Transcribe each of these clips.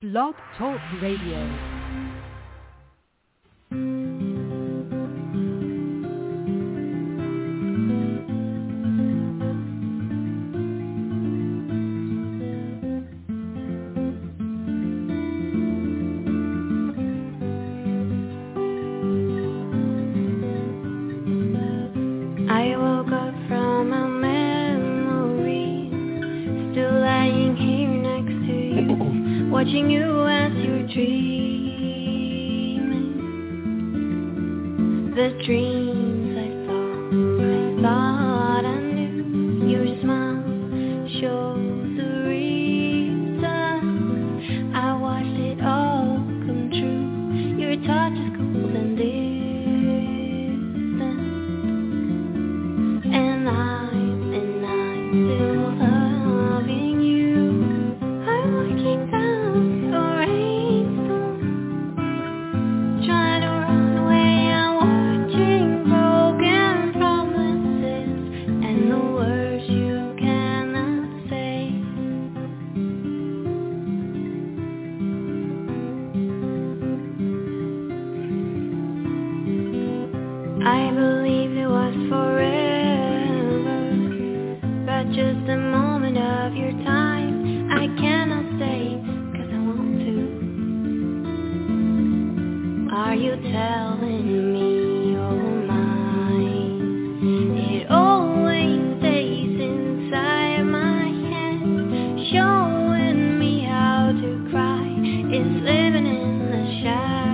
Blog Talk Radio. Watching you as you're dreaming, the dreams I thought I knew. Your smile shows the reason I watched it all come true. Your touch is cold and distant, and I'm still loving you. I'm looking down. I believe it was forever, but just a moment of your time. I cannot stay, 'cause I want to. Are you telling me you're mine? It always stays inside my head, showing me how to cry. It's living in the shadow.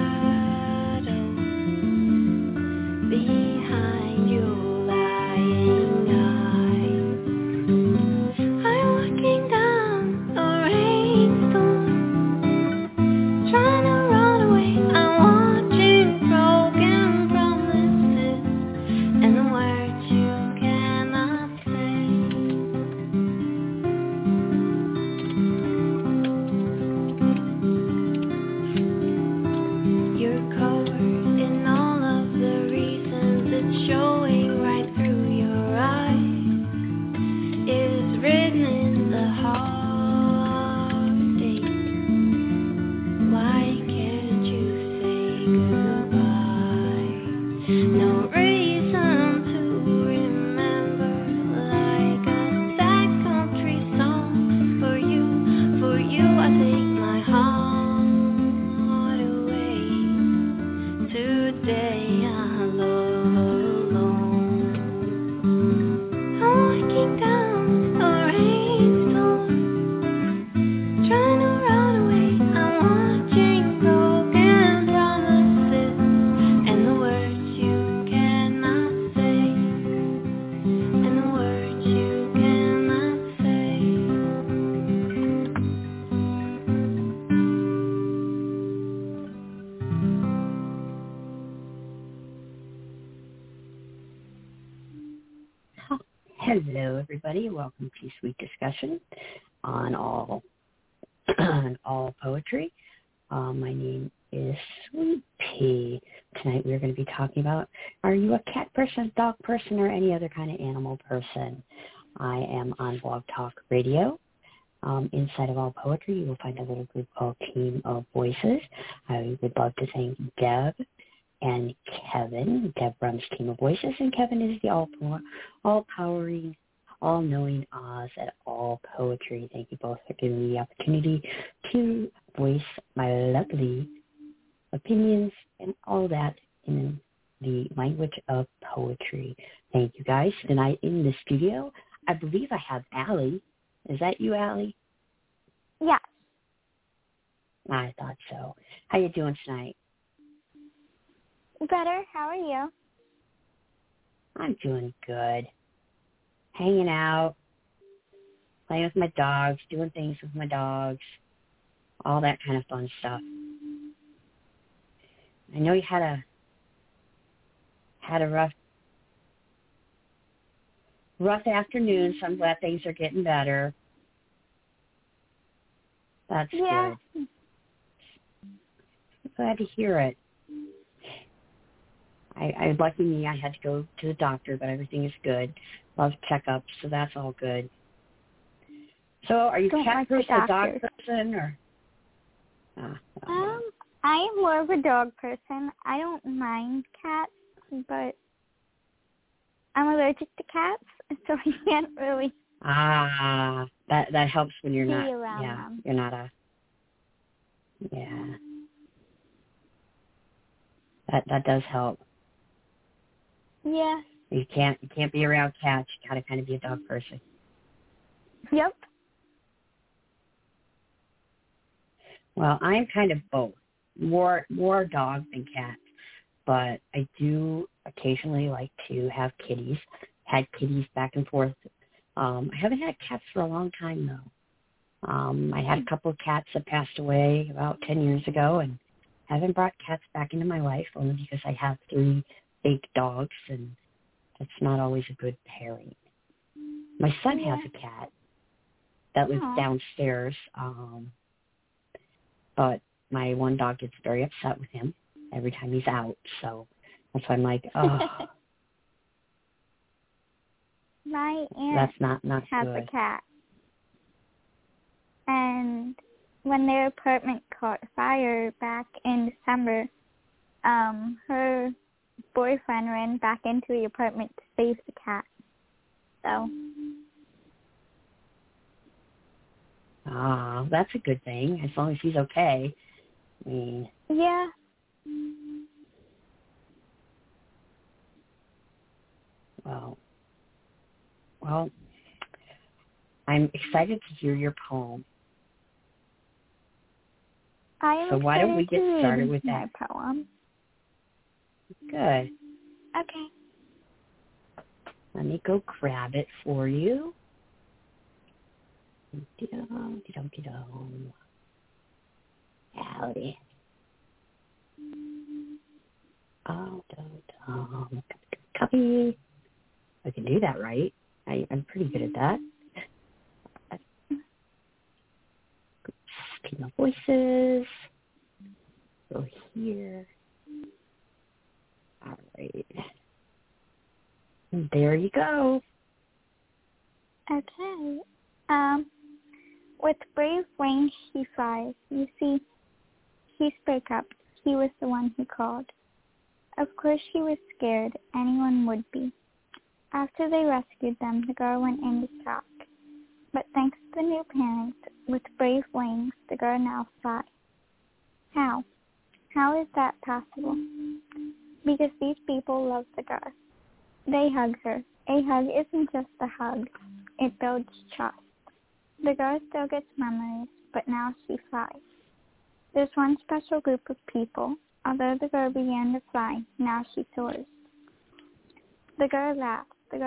Behind your lying eyes, I'm looking down the rainstorm, trying to run away. I'm watching broken promises and the words you cannot say. You're covered in all of the reasons, it's showing right through your eyes. It's written in the heartache. Why can't you say goodbye? No reason to remember, like a sad country song. For you I take my heart away. Today I'm alone. I'm looking down the rainstorm, trying to run away. I'm watching broken promises and the words you cannot say, and the words you cannot say. Hello, everybody. Welcome to Sweet Discussion on all poetry. My name is Sweet Pea. Tonight we're going to be talking about, are you a cat person, dog person, or any other kind of animal person? I am on Blog Talk Radio. Inside of All Poetry, you will find a little group called Team of Voices. I would love to thank Deb and Kevin. Deb runs Team of Voices, and Kevin is the all-powering, all-knowing Oz at All Poetry. Thank you both for giving me the opportunity to voice my lovely opinions and all that in the language of poetry. Thank you, guys. Tonight in the studio, I believe I have Allie. Is that you, Allie? Yeah. I thought so. How you doing tonight? Better. How are you? I'm doing good. Hanging out, playing with my dogs, doing things with my dogs, all that kind of fun stuff. I know you had a rough afternoon, so I'm glad things are getting better. That's good. I'm glad to hear it. Lucky me, I had to go to the doctor, but everything is good. Love checkups, so that's all good. So are you a cat person, a dog person, or? I am more of a dog person. I don't mind cats, but I'm allergic to cats, so I can't really that helps when you're be not, around them. you're not a, that does help. Yeah. You can't be around cats. You gotta kind of be a dog person. Yep. Well, I'm kind of both. More dog than cat, but I do occasionally like to have kitties. Had kitties back and forth. I haven't had cats for a long time though. I had a couple of cats that passed away about 10 years ago, and haven't brought cats back into my life only because I have 3 fake dogs, and that's not always a good pairing. My son has a cat that lives downstairs, but my one dog gets very upset with him every time he's out, so that's why I'm like, oh. My aunt That's not has good. a cat, and when their apartment caught fire back in December, her boyfriend ran back into the apartment to save the cat. So. That's a good thing, as long as he's okay. I mean, yeah. Well, I'm excited to hear your poem. So why don't we get started with my that poem? Good. Okay. Let me go grab it for you. Howdy. Copy. I can do that, right? I'm pretty good at that. Female voices. Go here. All right. And there you go. Okay. With brave wings she flies. You see, he spoke up. He was the one who called. Of course she was scared. Anyone would be. After they rescued them, the girl went into shock. But thanks to the new parents, with brave wings, the girl now flies. How? How is that possible? Because these people love the girl. They hug her. A hug isn't just a hug. It builds trust. The girl still gets memories, but now she flies. There's one special group of people. Although the girl began to fly, now she soars. The girl laughs. The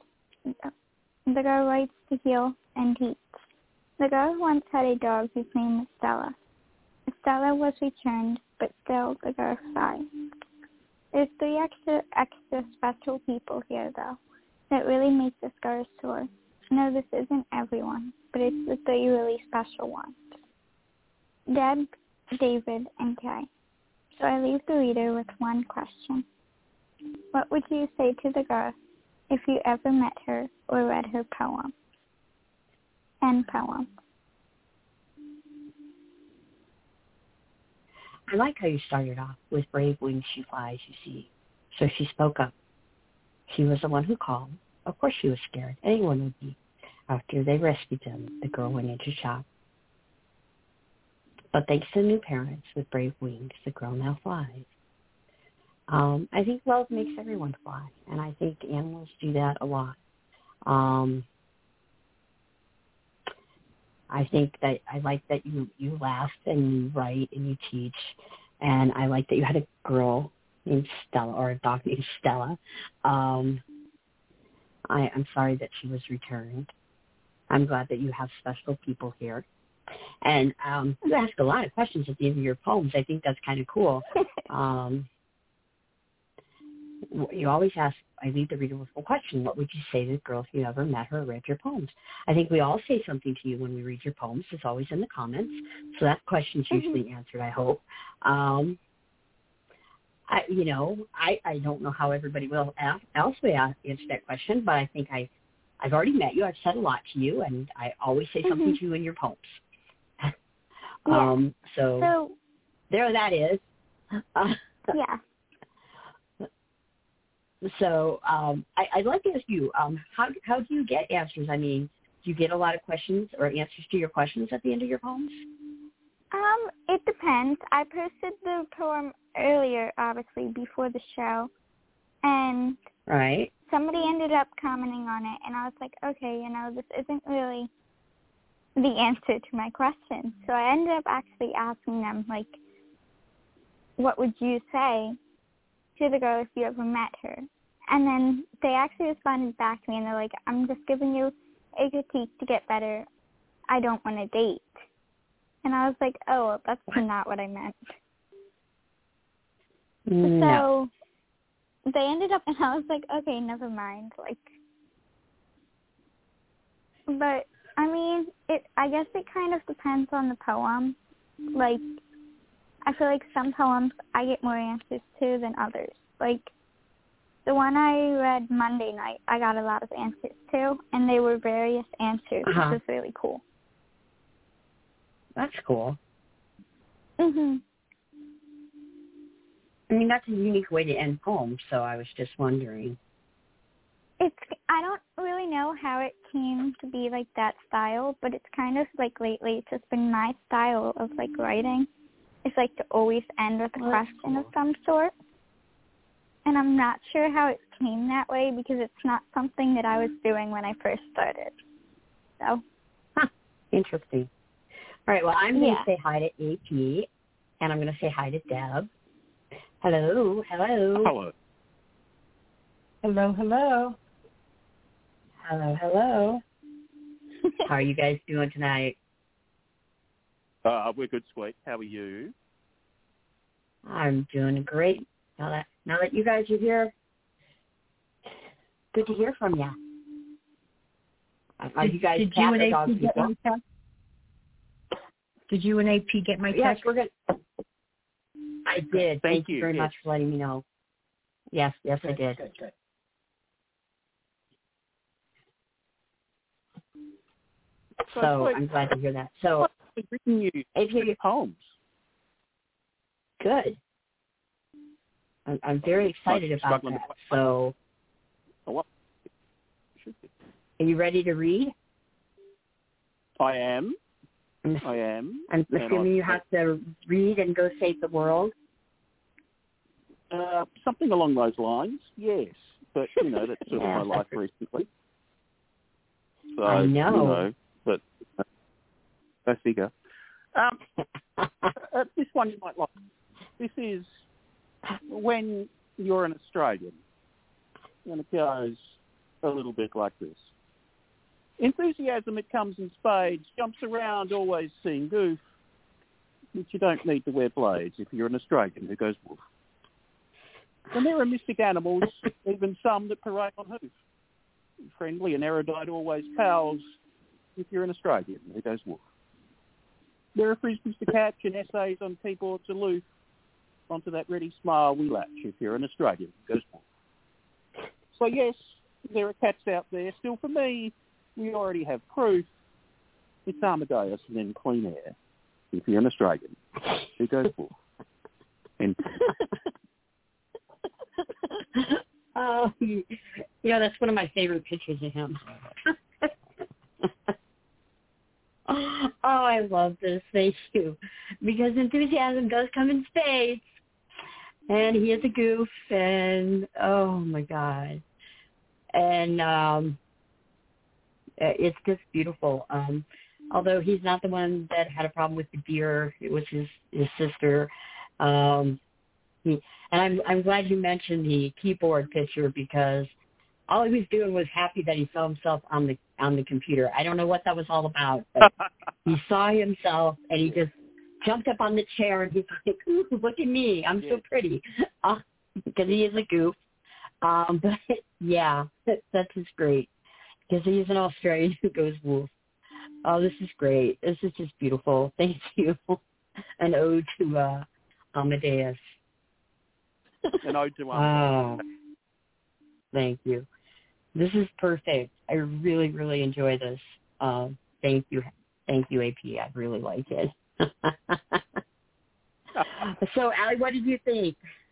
girl likes to heal and teach. The girl once had a dog whose name was Stella. Stella was returned, but still the girl flies. There's 3 extra special people here, though, that really make this girl soar. No, this isn't everyone, but it's the 3 really special ones. Deb, David, and Kay. So I leave the reader with one question. What would you say to the girl if you ever met her or read her poem? End poem. I like how you started off with brave wings she flies, you see. So she spoke up. She was the one who called. Of course she was scared. Anyone would be. After they rescued them, the girl went into shock. But thanks to new parents with brave wings, the girl now flies. I think love makes everyone fly, and I think animals do that a lot. I think that I like that you laugh and you write and you teach, and I like that you had a girl named Stella or a dog named Stella. I'm sorry that she was returned. I'm glad that you have special people here. And you ask a lot of questions at the end of your poems. I think that's kind of cool. You always ask, I leave the reader with a question. What would you say to the girl if you ever met her or read your poems? I think we all say something to you when we read your poems. It's always in the comments. So that question's usually answered, I hope. I don't know how everybody else will answer that question, but I think I've already met you. I've said a lot to you, and I always say something to you in your poems. Yeah. So there that is. Yeah. So I'd like to ask you, how do you get answers? I mean, do you get a lot of questions or answers to your questions at the end of your poems? It depends. I posted the poem earlier, obviously, before the show, and right. Somebody ended up commenting on it, and I was like, okay, this isn't really the answer to my question. So I ended up actually asking them, like, what would you say to the girl if you ever met her? And then they actually responded back to me, and they're like, I'm just giving you a critique to get better. I don't want to date. And I was like, oh, well, that's not what I meant. No. So they ended up, and I was like, okay, never mind. But, I mean, I guess it kind of depends on the poem. Like, I feel like some poems I get more answers to than others. Like, the one I read Monday night, I got a lot of answers to, and they were various answers, which was really cool. That's cool. Mhm. I mean, that's a unique way to end poems, so I was just wondering. I don't really know how it came to be like that style, but it's kind of like lately it's just been my style of like writing. It's like to always end with a question of some sort. And I'm not sure how it came that way because it's not something that I was doing when I first started. So. Interesting. All right, well, I'm going to say hi to AP, and I'm going to say hi to Deb. Hello. Hello. Hello. How are you guys doing tonight? We're good, sweet. How are you? I'm doing great. Now that you guys are here, good to hear from you. Are you guys cat or dog people? Did you and AP get my text? Yes, we're good. I did. Thank you very much for letting me know. Yes, I did. Good. So I'm glad to hear that. So I've written you poems. Good. I'm very excited about that. So are you ready to read? I am. I'm assuming you have to read and go save the world. Something along those lines, yes. But, that's sort of my life recently. So, I know. But go figure. This one you might like. This is when you're an Australian. And it goes a little bit like this. Enthusiasm, it comes in spades, jumps around, always seeing goof. But you don't need to wear blades if you're an Australian who goes woof. And there are mystic animals, even some that parade on hoof. Friendly and erudite, always pals if you're an Australian who goes woof. There are frisbees to catch and essays on keyboards aloof. Onto that ready smile we latch if you're an Australian who goes woof. So yes, there are cats out there. Still for me, we already have proof. It's Amadeus and then Clean Air if you're an Australian who goes woof. And oh, that's one of my favorite pictures of him. Oh, I love this. Thank you. Because enthusiasm does come in spades. And he is a goof. And, oh, my God. And it's just beautiful. Although he's not the one that had a problem with the deer. It was his sister. And I'm glad you mentioned the keyboard picture because all he was doing was happy that he saw himself on the computer. I don't know what that was all about, but he saw himself and he just jumped up on the chair and he's like, "Ooh, look at me! I'm so pretty," because he is a goof. But yeah, that's just great because he's an Australian who goes woof. Oh, this is great. This is just beautiful. Thank you. An ode to Amadeus. An ode to Amadeus. Thank you. This is perfect. I really, really enjoy this. Thank you, AP. I really like it. So, Allie, what did you think?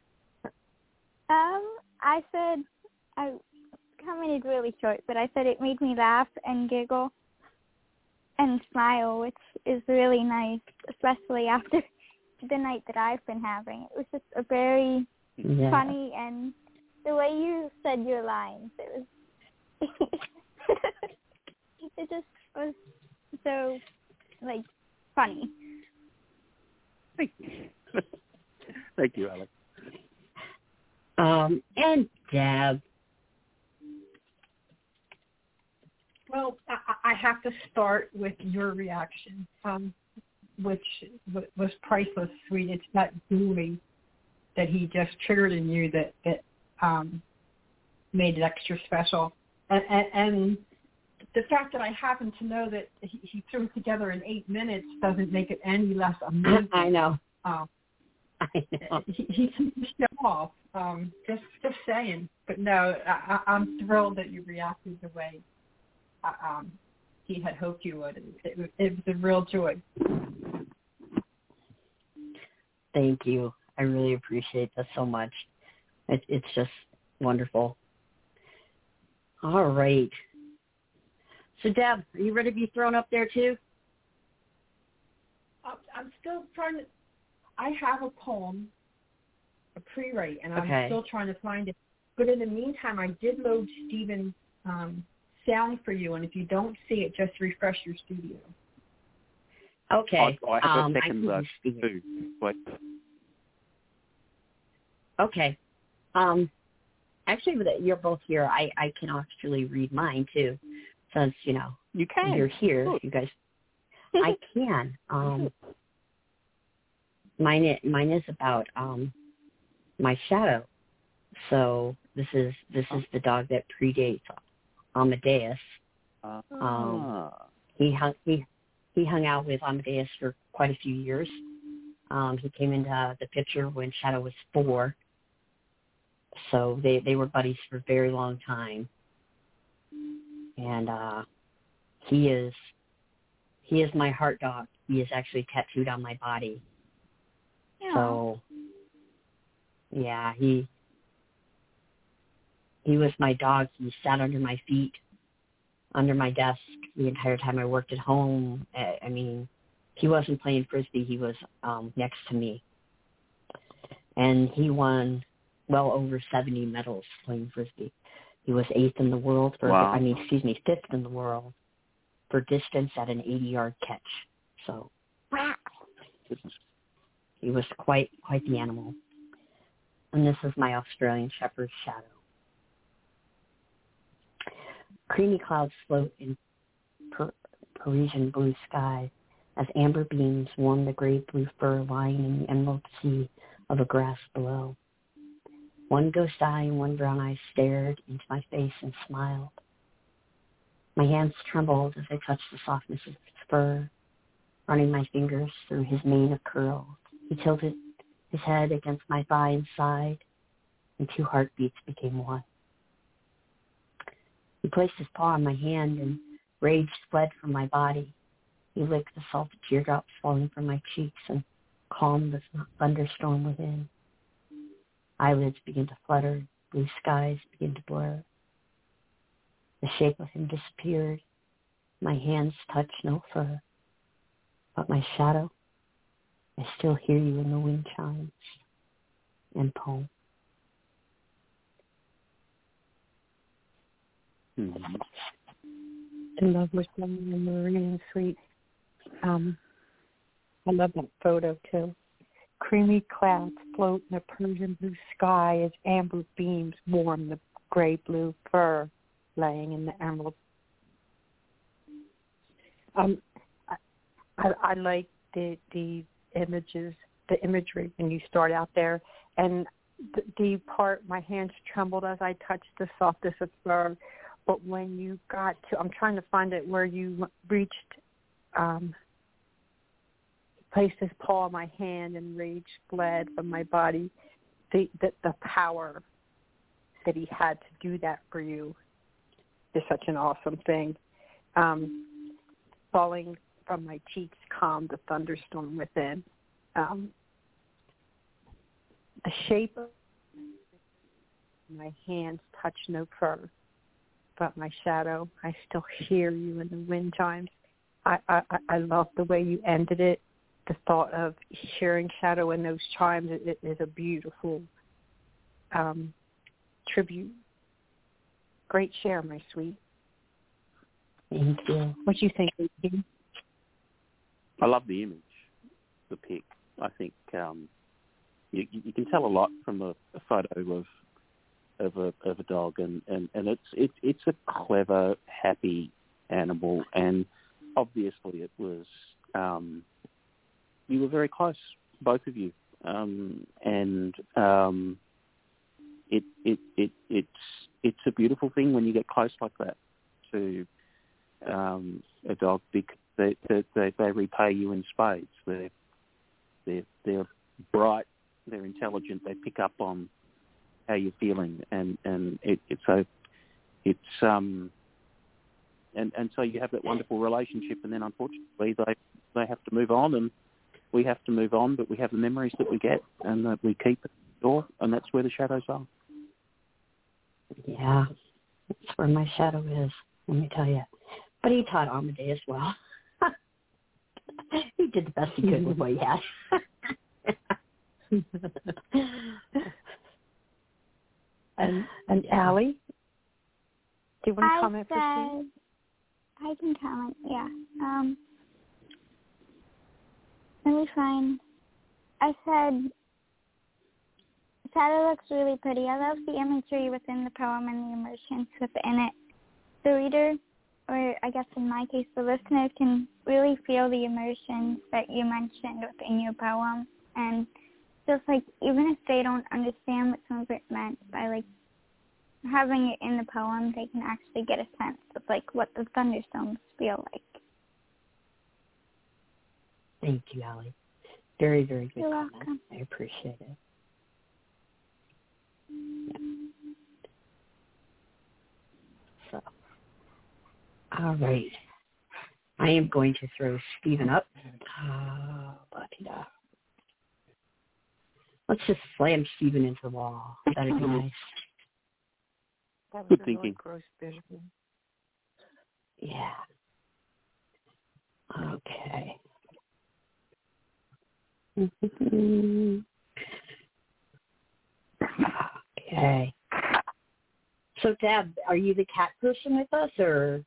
I said, I commented really short, but I said it made me laugh and giggle and smile, which is really nice, especially after the night that I've been having. It was just a very funny, and the way you said your lines, it was, it just was so, like, funny. Thank you. Thank you, Alex. And Deb. Well, I have to start with your reaction, which was priceless, sweet. It's that gooey that he just triggered in you that made it extra special. And the fact that I happen to know that he threw it together in 8 minutes doesn't make it any less amazing. I know. He can show off. Just saying. But no, I'm thrilled that you reacted the way he had hoped you would. It was a real joy. Thank you. I really appreciate that so much. It's just wonderful. All right. So, Deb, are you ready to be thrown up there too? I'm still trying to. I have a poem, a pre-write, and I'm still trying to find it. But in the meantime, I did load Stephen's sound for you, and if you don't see it, just refresh your studio. Okay. I have a second verse too. Wait. Okay. Actually, you're both here. I can actually read mine too, since you can. You're here. Good. You guys. I can. Mine is about my shadow. So this is the dog that predates Amadeus. He hung out with Amadeus for quite a few years. He came into the picture when Shadow was 4. So they were buddies for a very long time. And he is my heart dog. He is actually tattooed on my body. Yeah. So yeah, he was my dog. He sat under my feet, under my desk the entire time I worked at home. I mean, he wasn't playing Frisbee. He was next to me. And he won well over 70 medals playing Frisbee. He was 8th in the world fifth in the world for distance at an 80-yard catch. So he was quite the animal. And this is my Australian Shepherd, Shadow. Creamy clouds float in Parisian blue sky as amber beams warm the gray blue fur lying in the emerald sea of a grass below. One ghost eye and one brown eye stared into my face and smiled. My hands trembled as I touched the softness of his fur, running my fingers through his mane of curls. He tilted his head against my thigh and sighed, and 2 heartbeats became one. He placed his paw on my hand, and rage fled from my body. He licked the salted teardrops falling from my cheeks and calmed the thunderstorm within. Eyelids began to flutter, blue skies began to blur. The shape of him disappeared. My hands touched no fur. But my shadow, I still hear you in the wind chimes and poem. Mm-hmm. I love what's going on, Marie and Sweet. I love that photo too. Creamy clouds float in a Persian blue sky as amber beams warm the gray blue fur laying in the emerald. I like the images, the imagery when you start out there, and the part my hands trembled as I touched the softest of fur. But when you got to, I'm trying to find it where you reached, placed his paw on my hand and rage fled from my body. The power that he had to do that for you is such an awesome thing. Falling from my cheeks calmed the thunderstorm within. The shape of my hands touch no fur, but my shadow, I still hear you in the wind chimes. I love the way you ended it. The thought of hearing shadow in those chimes is a beautiful tribute. Great share, my sweet. Thank you. What do you think, Amy? I love the image, the pic. I think you can tell a lot from a photo of a dog, and it's a clever, happy animal, and obviously it was you were very close, both of you, and it's a beautiful thing when you get close like that to a dog, because they repay you in spades. They're bright, they're intelligent, they pick up on how you're feeling, and so you have that wonderful relationship, and then unfortunately they have to move on, and we have to move on, but we have the memories that we get and that we keep at the door, and that's where the shadows are. Yeah, that's where my shadow is, let me tell you. But he taught Amadeus well. He did the best he could with what he had. And Allie, do you want to comment for Steve? I can comment, yeah. Let me find. I said, shadow looks really pretty. I love the imagery within the poem and the emotions within it. The reader, or I guess in my case, the listener, can really feel the emotions that you mentioned within your poem. And just like, even if they don't understand what some of it meant, by like having it in the poem, they can actually get a sense of like what the thunderstorms feel like. Thank you, Allie. Very, very good You're comment. welcome. I appreciate it. Yeah. So, all right. I am going to throw Stephen up. Let's just slam Stephen into the wall. That'd be nice. That was Good a thinking. really gross visual. Yeah. Okay. Okay. So, Tab, are you the cat person with us, or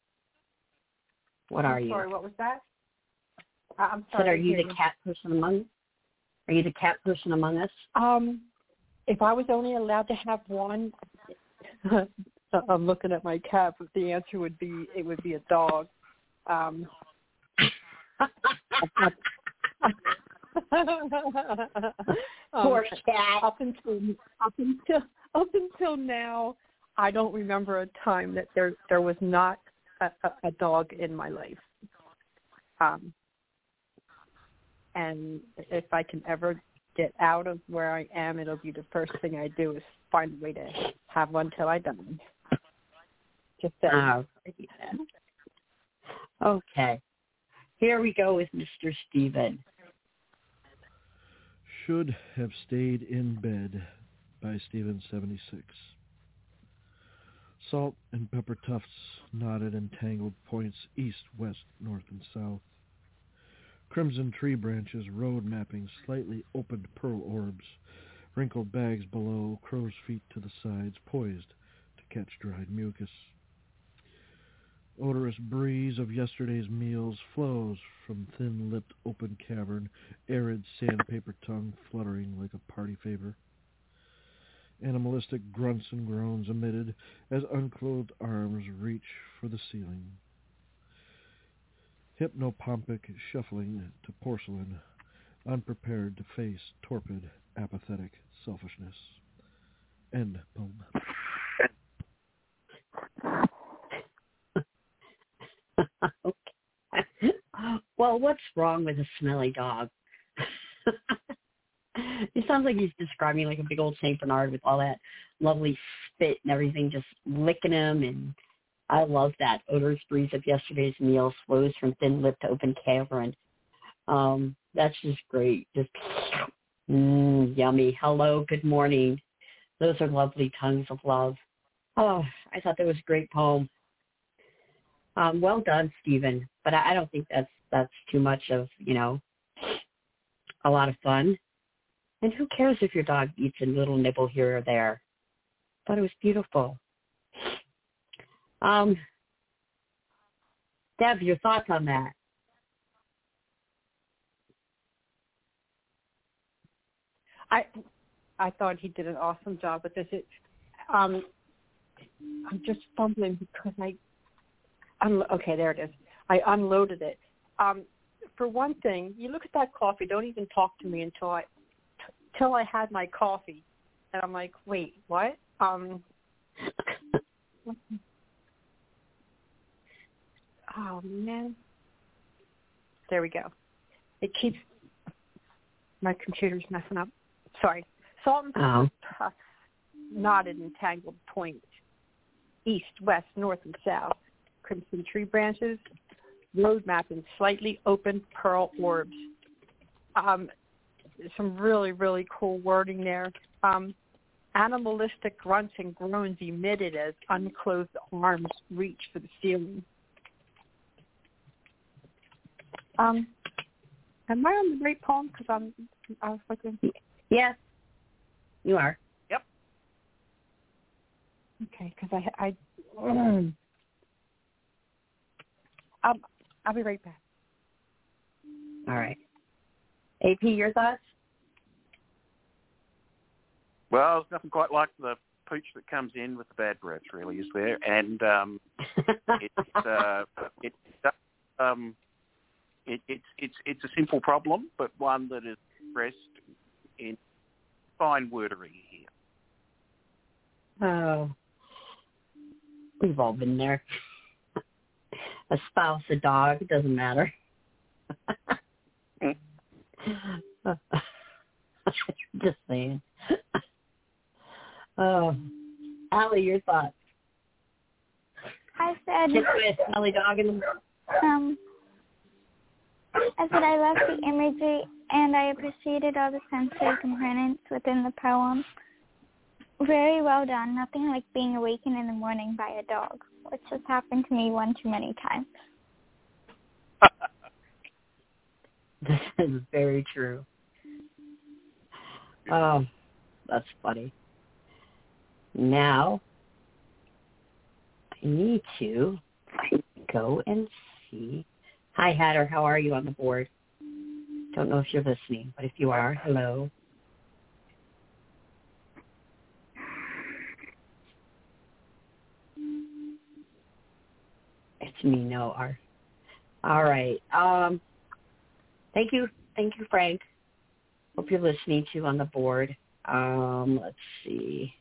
what are you? Sorry, what was that? I'm So, sorry. are you the cat person among? Are you the cat person among us? If I was only allowed to have one, I'm looking at my cat, but the answer would be a dog. Poor cat. Up until now, I don't remember a time that there was not a dog in my life. And if I can ever get out of where I am, it'll be the first thing I do is find a way to have one till I die. Just that. Okay. Here we go with Mr. Stephen. Should Have Stayed in Bed by Stephen 76. Salt and pepper tufts, knotted and tangled points east, west, north, and south. Crimson tree branches, road mapping, slightly opened pearl orbs, wrinkled bags below, crow's feet to the sides, poised to catch dried mucus. Odorous breeze of yesterday's meals flows from thin-lipped open cavern, arid sandpaper tongue fluttering like a party favor. Animalistic grunts and groans emitted as unclothed arms reach for the ceiling. Hypnopompic shuffling to porcelain, unprepared to face torpid, apathetic selfishness. End poem. Okay. Well, what's wrong with a smelly dog? It sounds like he's describing like a big old St. Bernard with all that lovely spit and everything, just licking him and I love that. Odorous breeze of yesterday's meal flows from thin lip to open cavern. That's just great. Just yummy. Hello, good morning. Those are lovely tongues of love. Oh, I thought that was a great poem. Well done, Stephen. But I don't think that's too much of, a lot of fun. And who cares if your dog eats a little nibble here or there? I thought it was beautiful. Deb, your thoughts on that? I thought he did an awesome job with this. I'm just fumbling because okay, there it is. I unloaded it. For one thing, you look at that coffee. Don't even talk to me until I had my coffee, and I'm like, wait, what? Oh man, there we go. It keeps my computer's messing up. Sorry. Salt and pepper puffs, knotted and tangled points, east, west, north, and south. Crimson tree branches, road map, and slightly open pearl orbs. Some really, really cool wording there. Animalistic grunts and groans emitted as unclothed arms reach for the ceiling. Am I on the right poem? Because I was looking. Yes, you are. Yep. Okay, because I'll be right back. All right. AP, your thoughts? Well, there's nothing quite like the pooch that comes in with the bad breath, really, is there? And it's a simple problem, but one that is expressed in fine wordery here. Oh, we've all been there. A spouse, a dog, it doesn't matter. Just saying. Oh, Allie, your thoughts? I said, Allie Dog in the I said I love the imagery and I appreciated all the sensory components within the poem. Very well done. Nothing like being awakened in the morning by a dog, which has happened to me one too many times. This is very true. Oh, that's funny. Now, I need to go and see. Hi, Hatter. How are you on the board? Don't know if you're listening, but if you are, hello. It's me, no, R. All right. Thank you, Frank. Hope you're listening to on the board. Let's see.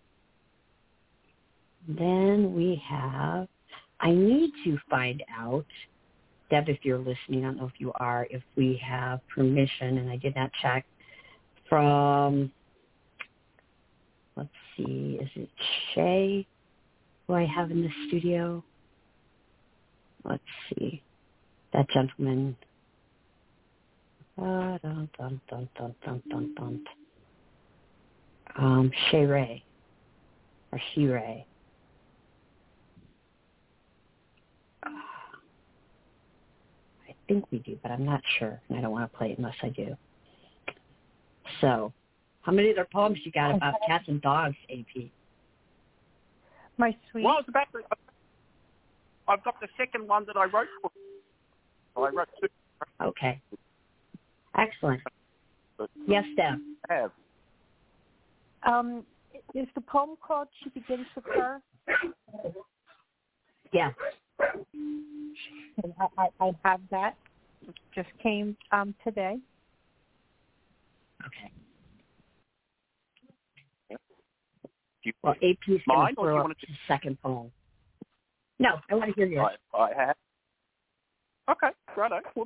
Then we have, I need to find out, Deb, if you're listening, I don't know if you are, if we have permission, and I did not check, from, let's see, is it Shay, who I have in the studio? Let's see. That gentleman. Shay Ray. Or She Ray. I think we do, but I'm not sure, and I don't want to play it unless I do. So, how many other poems you got about cats and dogs, AP? My sweet. Well, it's about I've got the second one that I wrote for. I wrote two. Okay. Excellent. Yes, Deb. Have. Is the poem called She Begins with Her? Yeah. I have that. It just came today. Okay. You, well, AP's going to throw up the second poem. No, I want to hear yours. I have. Okay, righto. Well,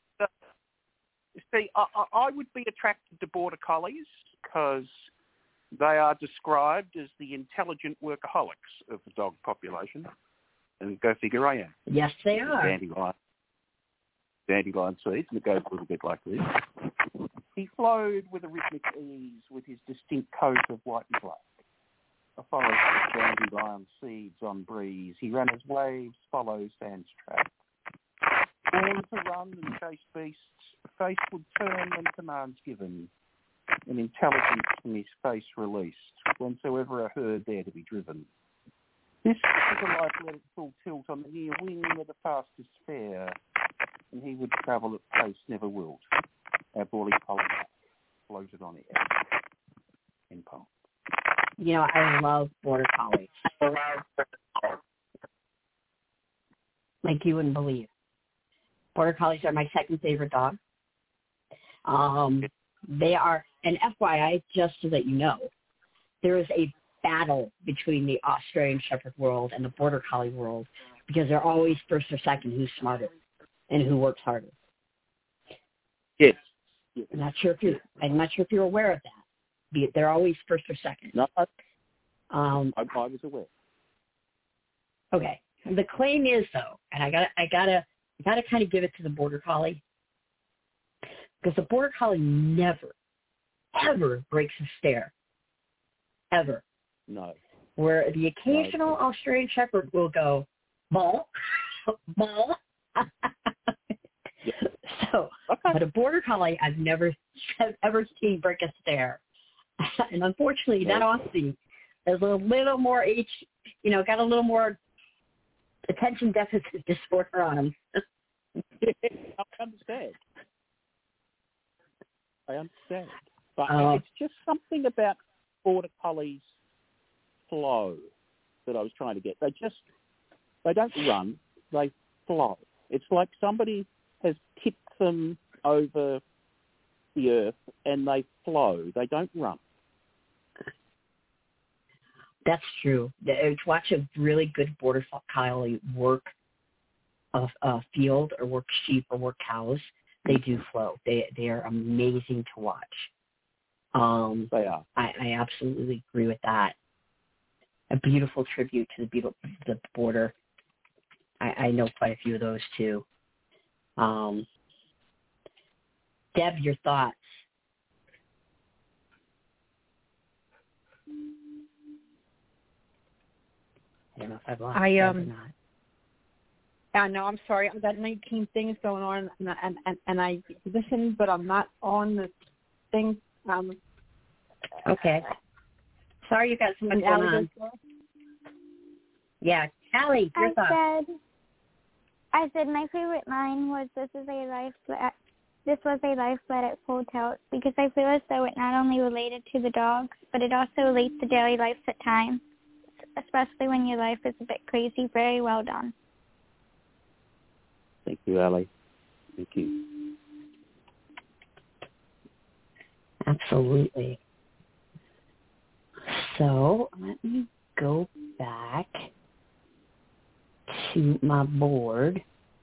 see, I would be attracted to border collies because they are described as the intelligent workaholics of the dog population. And go figure I am. Yes, they are. Dandelion seeds, and it goes a little bit like this. He flowed with a rhythmic ease with his distinct coat of white and black. A forest of dandelion seeds on breeze. He ran as waves follow sand's track. Born to run and chase beasts, face would turn when commands given, and intelligence from his face released, whensoever a herd there to be driven. This was a life let it full tilt on the near wing where the fastest fare, and he would travel at pace never willed. Our Border Collie floated on air. In poem. You know, I love Border Collies. Like you wouldn't believe. Border Collies are my second favorite dog. They are, and FYI, just so that you know, there is a battle between the Australian Shepherd world and the Border Collie world because they're always first or second who's smarter and who works harder. Yes. I'm not sure if you're aware of that. They're always first or second. No, I was aware. Okay. The claim is though, and I gotta kind of give it to the Border Collie because the Border Collie never, ever breaks a stare, ever. No. Where the occasional Australian Shepherd will go, ball, ball. Yeah. So, okay. But a Border Collie I've never ever seen break a stare. And unfortunately, that Aussie is a little more got a little more attention deficit disorder on him. I understand. But it's just something about Border Collies' flow that I was trying to get. They don't run, they flow. It's like somebody has tipped them over the earth and they flow. They don't run. That's true. To watch a really good Border Collie work a field or work sheep or work cows, they do flow. They are amazing to watch. They are. I absolutely agree with that. A beautiful tribute to the Border. I know quite a few of those too. Deb, your thoughts? I don't know if I've lost Deb or not. I know. I'm sorry. I've got 19 things going on, and I listen, but I'm not on the thing. Okay. Sorry, you got so much going on. Yeah, Callie, your thoughts. I said my favorite line was, "This was a life let it full tilt," because I feel as though it not only related to the dogs, but it also relates to daily life at times, especially when your life is a bit crazy. Very well done. Thank you, Allie. Thank you. Absolutely. So let me go back to my board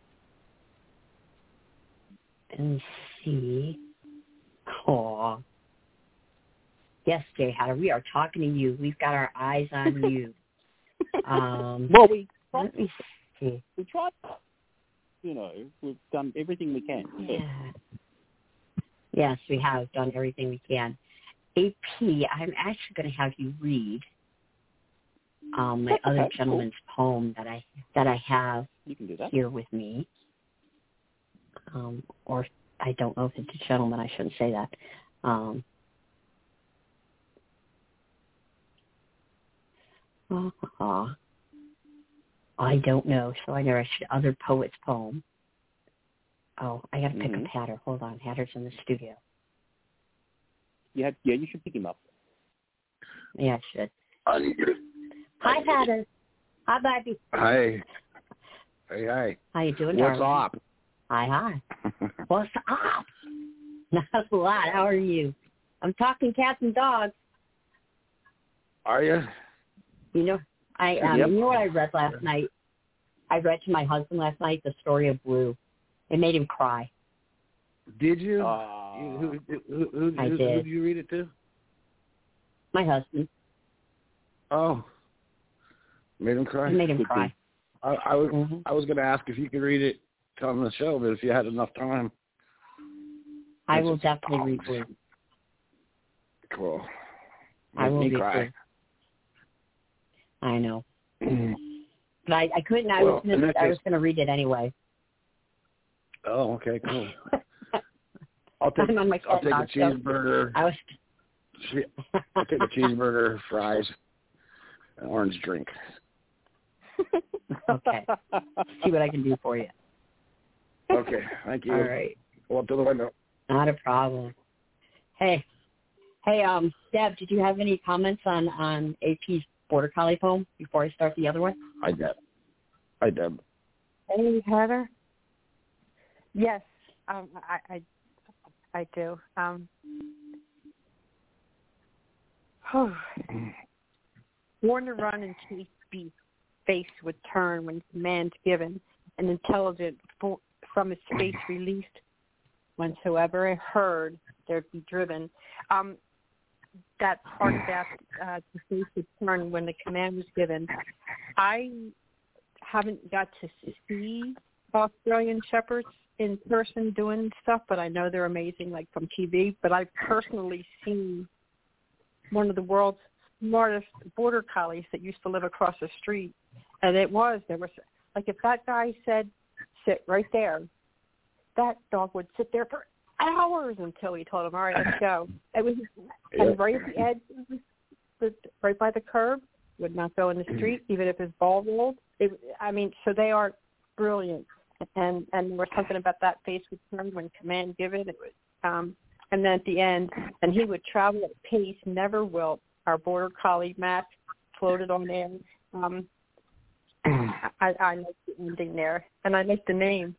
and see. Oh, yes, Jay Hatter, we are talking to you. We've got our eyes on you. Well, let me see. We tried. We've done everything we can. Yeah. Yes, we have done everything we can. AP, I'm actually going to have you read my other gentleman's poem that I have here with me. Or I don't know if it's a gentleman. I shouldn't say that. I don't know, so I know I should other poet's poem. Oh, I got to pick up Hatter. Hold on, Hatter's in the studio. Yeah, you should pick him up. Yeah, I should. Hi, Hatter. Hi, baby. Hi. Hey. How you doing, What's darling? up? Hi. What's up? Not a lot. How are you? I'm talking cats and dogs. Are you? You know, I am. Yep. You know what I read last night? I read to my husband last night the story of Blue. It made him cry. Did you? I did. Who did you read it to? My husband. Oh. Made him cry? It made him cry. I was going to ask if you could read it on the show, but if you had enough time. I will definitely read Blue. Cool. I will read cry. Blue. I know. But I couldn't. I Well, was going to read it anyway. Oh, okay, cool. I'll take I'm on my a cheeseburger. I'll take a cheeseburger, fries, an orange drink. Okay. See what I can do for you. Okay, thank you. All right. Go up to the window. Not a problem. Hey, Deb, did you have any comments on AP's Border Collie poem before I start the other one? Hi, Deb. Hey, Heather. Yes, I do. Born to run and chase beast, face would turn when command given, and intelligent from his face released. Whensoever I heard, there'd be driven. That part about the face would turn when the command was given. I haven't got to see Australian Shepherds in person doing stuff, but I know they're amazing, like from TV. But I've personally seen one of the world's smartest border collies that used to live across the street, and there was like if that guy said sit right there, that dog would sit there for hours until he told him, all right, let's go. It was and right at the edge, right by the curb, would not go in the street, even if his ball rolled. So they are brilliant. And there was something about that face would turn when command given. It was, and then at the end, and he would travel at pace, never wilt. Our border collie Matt floated on air. I like the ending there, and I like the name.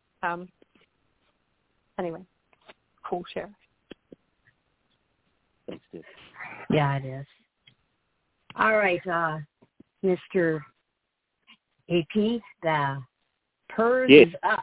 Anyway, cool, Sheriff. Thanks, Deb. Yeah, it is. All right, Mr. AP, the purge is up.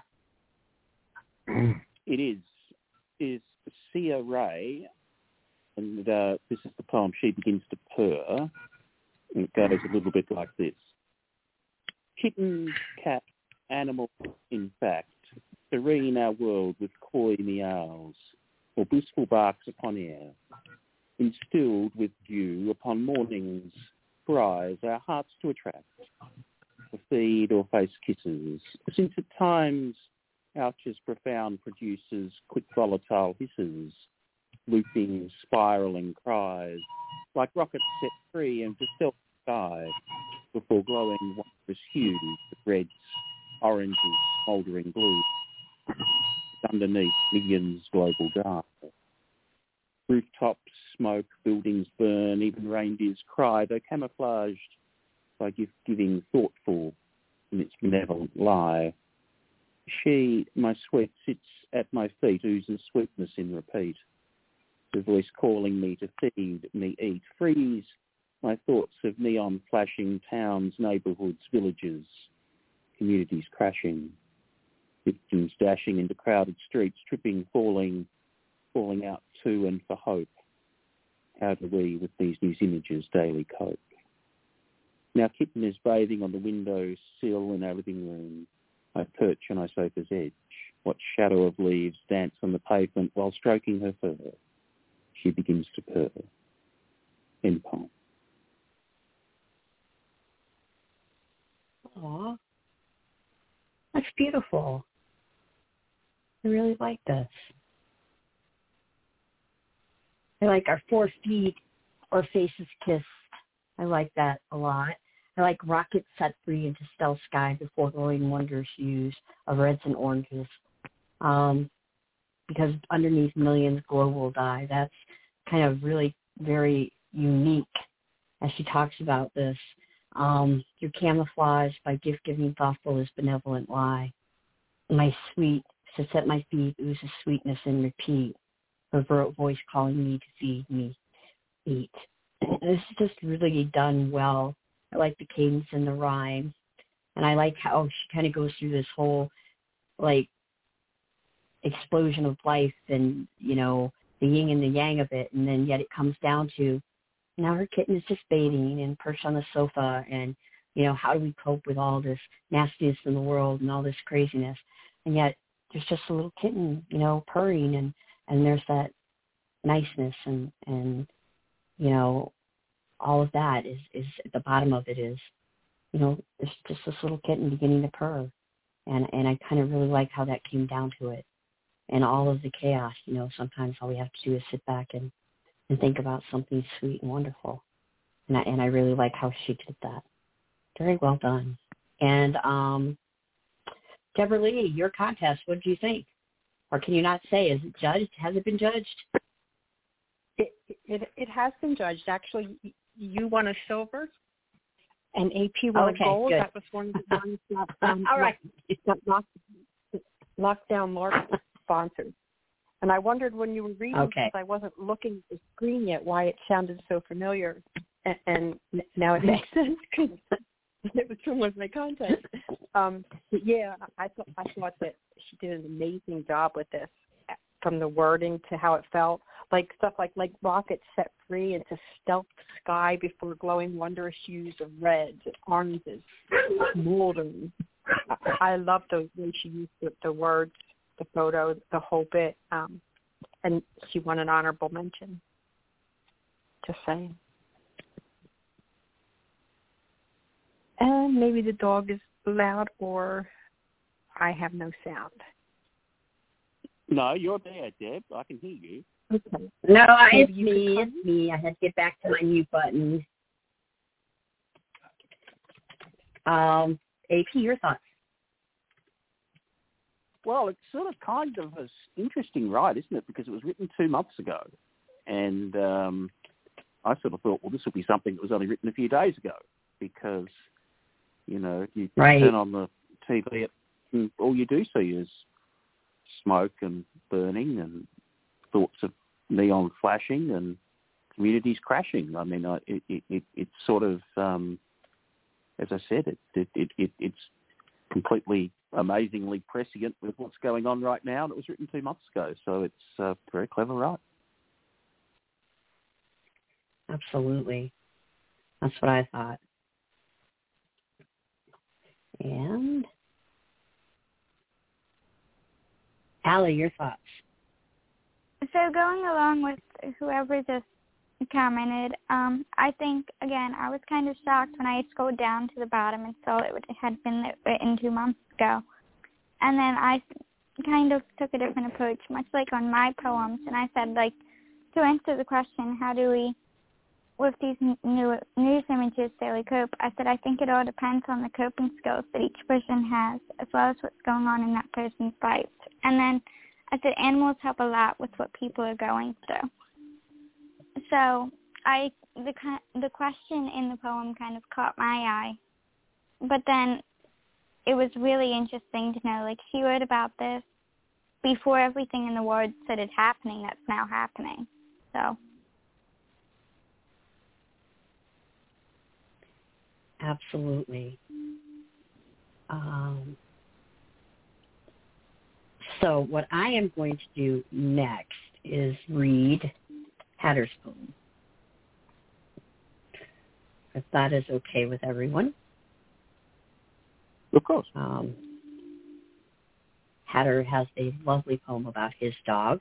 It is Sia Ray, and this is the poem. She begins to purr, and it goes a little bit like this. Kitten, cat, animal, in fact, serene our world with coy meows, or blissful barks upon air, instilled with dew upon mornings, cries our hearts to attract, for feed or face kisses, since at times ouches profound produces quick volatile hisses, looping, spiralling cries, like rockets set free into stealth sky, before glowing wondrous hues of reds, oranges, smouldering blue, underneath millions global dark. Rooftops smoke, buildings burn, even reindeers cry, though camouflaged by gift-giving thoughtful in its benevolent lie. She, my sweat, sits at my feet, oozes sweetness in repeat. Her voice calling me to feed me, eat, freeze my thoughts of neon flashing towns, neighbourhoods, villages, communities crashing, victims dashing into crowded streets, tripping, falling out to and for hope. How do we, with these news images, daily cope? Now Kitten is bathing on the window sill in our living room. I perch on our sofa's edge, watch shadow of leaves dance on the pavement while stroking her fur. She begins to purr. End poem. Aw, that's beautiful. I really like this. I like our 4 feet, our faces kissed. I like that a lot. I like rockets set free into stealth sky before glowing wondrous hues of reds and oranges. Because underneath millions global die. That's kind of really very unique as she talks about this. You're camouflaged by gift-giving thoughtful benevolent lie. My sweet sits at my feet, oozes sweetness and repeat. Her voice calling me to feed me, eat. This is just really done well. I like the cadence and the rhyme. And I like how she kind of goes through this whole, like, explosion of life and, you know, the yin and the yang of it. And then yet it comes down to now her kitten is just bathing and perched on the sofa and how do we cope with all this nastiness in the world and all this craziness? And yet there's just a little kitten, purring, and there's that niceness and all of that is at the bottom of it is, there's just this little kitten beginning to purr. And I kind of really like how that came down to it. And all of the chaos, sometimes all we have to do is sit back and think about something sweet and wonderful. And I really like how she did that. Very well done. And Deborah Lee, your contest, what did you think? Or can you not say? Is it judged? Has it been judged? It has been judged. Actually, you won a silver, and AP won a gold. Good. That was one of the ones that all right. Lockdown Lark sponsored. And I wondered when you were reading, because I wasn't looking at the screen yet, why it sounded so familiar. And now it makes sense because it was from one of my contests. But yeah, I thought that she did an amazing job with this, from the wording to how it felt. Like stuff like rockets set free into stealth sky before glowing wondrous hues of reds, oranges, smoldering. I love the way she used the words, the photo, the whole bit. And she won an honorable mention. Just saying. And maybe the dog is loud or I have no sound. No, you're there, Deb. I can hear you. Okay. No, it's me. I had to get back to my mute button. AP, your thoughts? Well, it's sort of kind of an interesting ride, isn't it? Because it was written 2 months ago. And I sort of thought, well, this will be something that was only written a few days ago. Because, you turn on the TV and all you do see is smoke and burning and thoughts of neon flashing and communities crashing. I mean, it's sort of, as I said, it's completely amazingly prescient with what's going on right now, and it was written 2 months ago, so it's a very clever write. Absolutely. That's what I thought. And Allie, your thoughts? So going along with whoever just commented, I think, again, I was kind of shocked when I scrolled down to the bottom and saw it had been written 2 months ago. And then I kind of took a different approach, much like on my poems, and I said, to answer the question, how do we, with these new news images, daily cope, I said, I think it all depends on the coping skills that each person has, as well as what's going on in that person's life. And then I said, animals help a lot with what people are going through. So the question in the poem kind of caught my eye, but then it was really interesting to know, she wrote about this before everything in the world started happening that's now happening. So. Absolutely. So what I am going to do next is read Hatter's poem, if that is okay with everyone. Of course. Hatter has a lovely poem about his dog,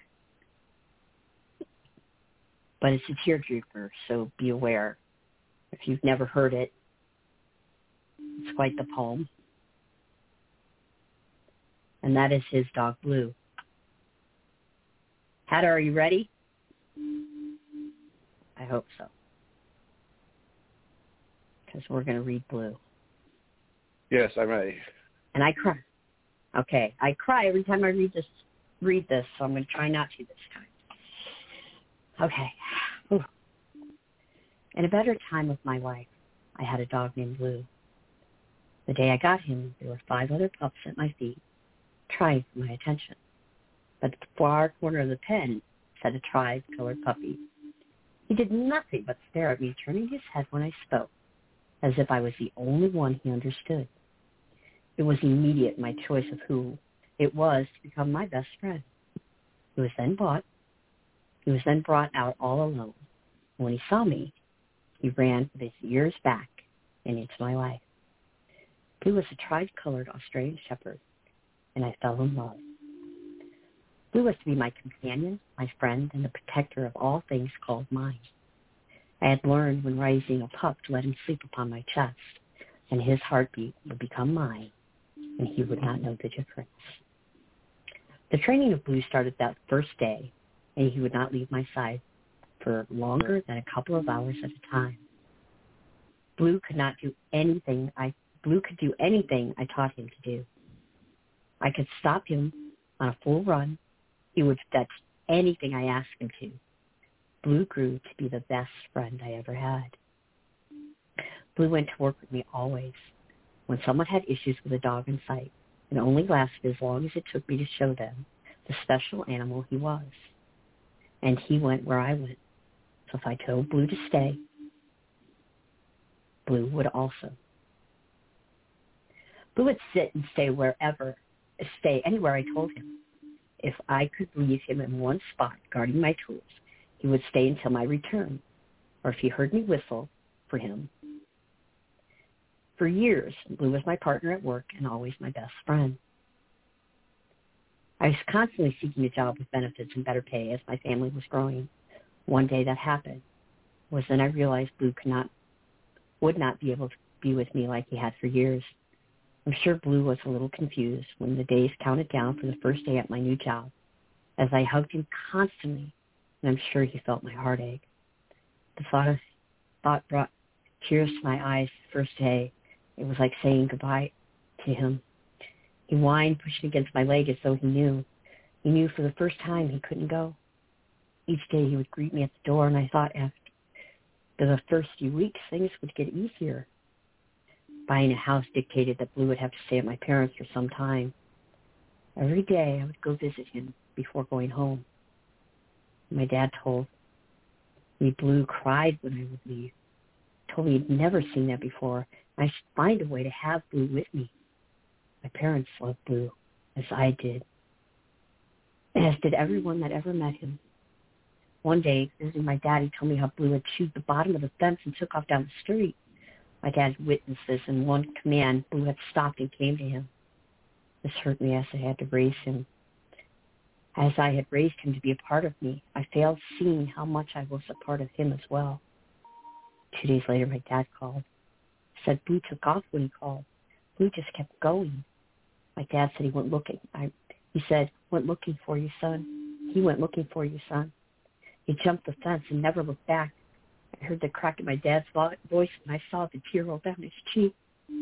but it's a tearjerker, so be aware. If you've never heard it, it's quite the poem. And that is his dog, Blue. Hatter, are you ready? I hope so. Because we're going to read Blue. Yes, I'm ready. And I cry. Okay, I cry every time I read this, so I'm going to try not to this time. Okay. Whew. In a better time with my wife, I had a dog named Blue. The day I got him, there were 5 other pups at my feet, trying for my attention. But at the far corner of the pen sat a tribe-colored puppy. He did nothing but stare at me, turning his head when I spoke, as if I was the only one he understood. It was immediate, my choice of who it was to become my best friend. He was then brought out all alone. When he saw me, he ran with his ears back and into my life. Blue was a tri-colored Australian Shepherd, and I fell in love. Blue was to be my companion, my friend, and the protector of all things called mine. I had learned when raising a pup to let him sleep upon my chest, and his heartbeat would become mine, and he would not know the difference. The training of Blue started that first day, and he would not leave my side for longer than a couple of hours at a time. Blue could do anything I taught him to do. I could stop him on a full run. He would fetch anything I asked him to. Blue grew to be the best friend I ever had. Blue went to work with me always. When someone had issues with a dog in sight, it only lasted as long as it took me to show them the special animal he was. And he went where I went. So if I told Blue to stay, Blue would also. Blue would sit and stay anywhere I told him. If I could leave him in one spot guarding my tools, he would stay until my return, or if he heard me whistle for him. For years, Blue was my partner at work and always my best friend. I was constantly seeking a job with benefits and better pay as my family was growing. One day that happened was then I realized Blue would not be able to be with me like he had for years. I'm sure Blue was a little confused when the days counted down for the first day at my new job, as I hugged him constantly, and I'm sure he felt my heartache. The thought brought tears to my eyes the first day. It was like saying goodbye to him. He whined, pushing against my leg as though he knew. He knew for the first time he couldn't go. Each day he would greet me at the door, and I thought after the first few weeks things would get easier. Buying a house dictated that Blue would have to stay at my parents' for some time. Every day I would go visit him before going home. My dad told me Blue cried when I would leave. He told me he'd never seen that before. I should find a way to have Blue with me. My parents loved Blue, as I did, as did everyone that ever met him. One day, visiting my dad, he told me how Blue had chewed the bottom of the fence and took off down the street. My dad witnessed this, and one command, Blue had stopped and came to him. This hurt me as I had to raise him. As I had raised him to be a part of me, I failed seeing how much I was a part of him as well. 2 days later, my dad called. He said Blue took off when he called. Blue just kept going. My dad said he went looking. He said, went looking for you, son. He went looking for you, son. He jumped the fence and never looked back. I heard the crack of my dad's voice, and I saw the tear roll down his cheek.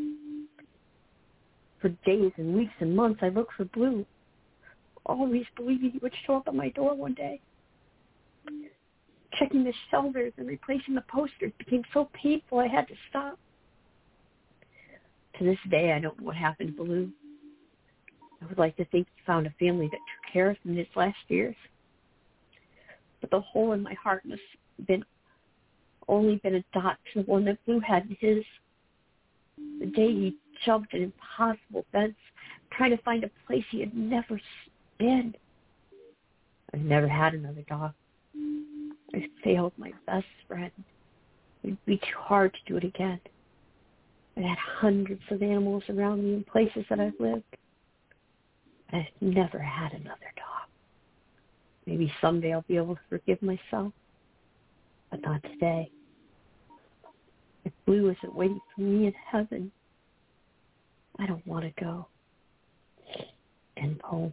For days and weeks and months, I looked for Blue, always believing he would show up at my door one day. Checking the shelters and replacing the posters became so painful I had to stop. To this day, I don't know what happened to Blue. I would like to think he found a family that took care of him in his last years. But the hole in my heart must have only been a dot to the one that Blue had in his. The day he jumped an impossible fence, trying to find a place he had never been. I've never had another dog. I failed my best friend. It would be too hard to do it again. I've had hundreds of animals around me in places that I've lived. I've never had another dog. Maybe someday I'll be able to forgive myself, but not today. If Blue isn't waiting for me in heaven, I don't want to go. End poem.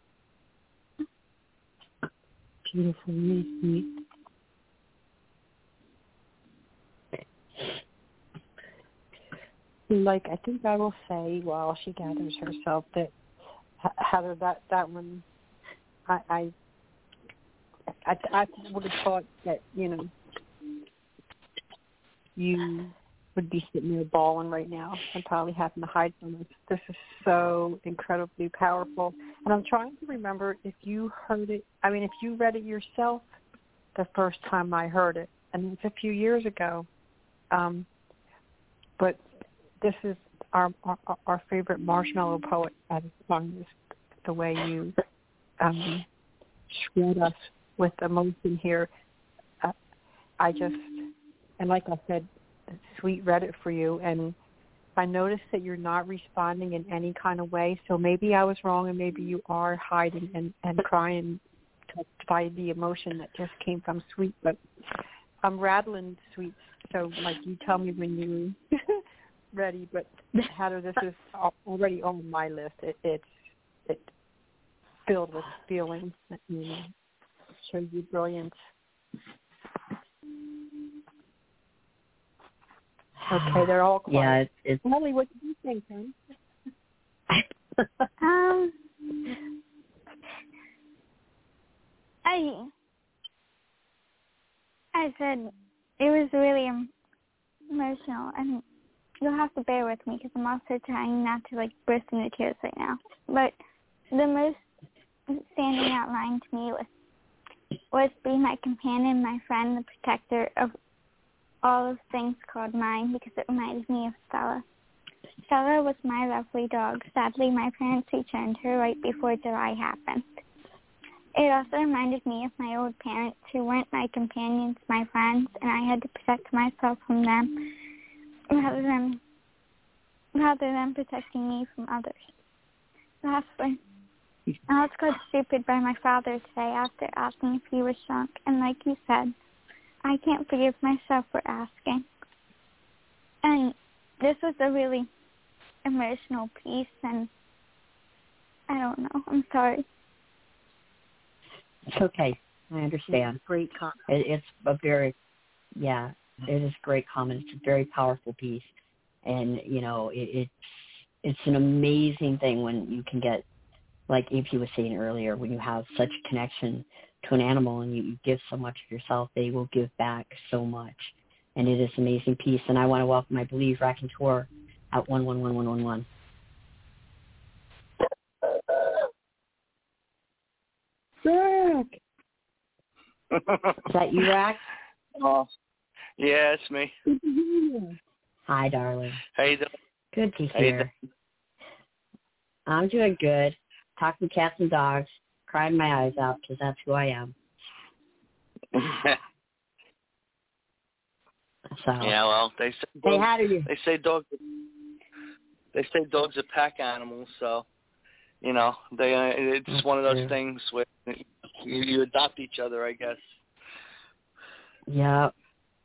Beautiful, really sweet. Like, I think I will say while she gathers herself that Heather, that one, I would have thought that, you would be sitting there bawling right now and probably having to hide from us. This is so incredibly powerful. And I'm trying to remember if you heard it, if you read it yourself the first time I heard it. And it's a few years ago. But this is our favorite Marshmallow poet at his song, the way you shred us with emotion here. And like I said, Sweet read it for you, and I noticed that you're not responding in any kind of way, so maybe I was wrong and maybe you are hiding and crying by the emotion that just came from Sweet. But I'm rattling, Sweet, so like you tell me when you're ready. But Hatter, this is already on my list. It's filled with feelings that show you brilliance. Okay, they're all quiet. Yeah, it's Molly, what did you think, hon? I said it was really emotional, and you'll have to bear with me because I'm also trying not to like burst into tears right now. But the most standing out line to me was be my companion, my friend, the protector of all of things called mine, because it reminded me of Stella. Stella was my lovely dog. Sadly, my parents returned her right before July happened. It also reminded me of my old parents who weren't my companions, my friends, and I had to protect myself from them rather than protecting me from others. Lastly, I was called stupid by my father today after asking if he was drunk, and like you said, I can't forgive myself for asking. And this was a really emotional piece, and I don't know. I'm sorry. It's okay. I understand. Great comment. It's a very, it is a great comment. It's a very powerful piece. And, it's an amazing thing when you can get, like AP was saying earlier, when you have such a connection to an animal and you give so much of yourself, they will give back so much. And it is an amazing piece. And I want to welcome, I believe, Raconteur at 111111. Rack. Is that you, Rack? Oh, yeah, it's me. Hi, darling. How you doing? Good to hear. I'm doing good. Talking cats and dogs. Crying my eyes out because that's who I am. So. Yeah, well, they say dogs are pack animals, so it's one of those things where you adopt each other, I guess. Yeah.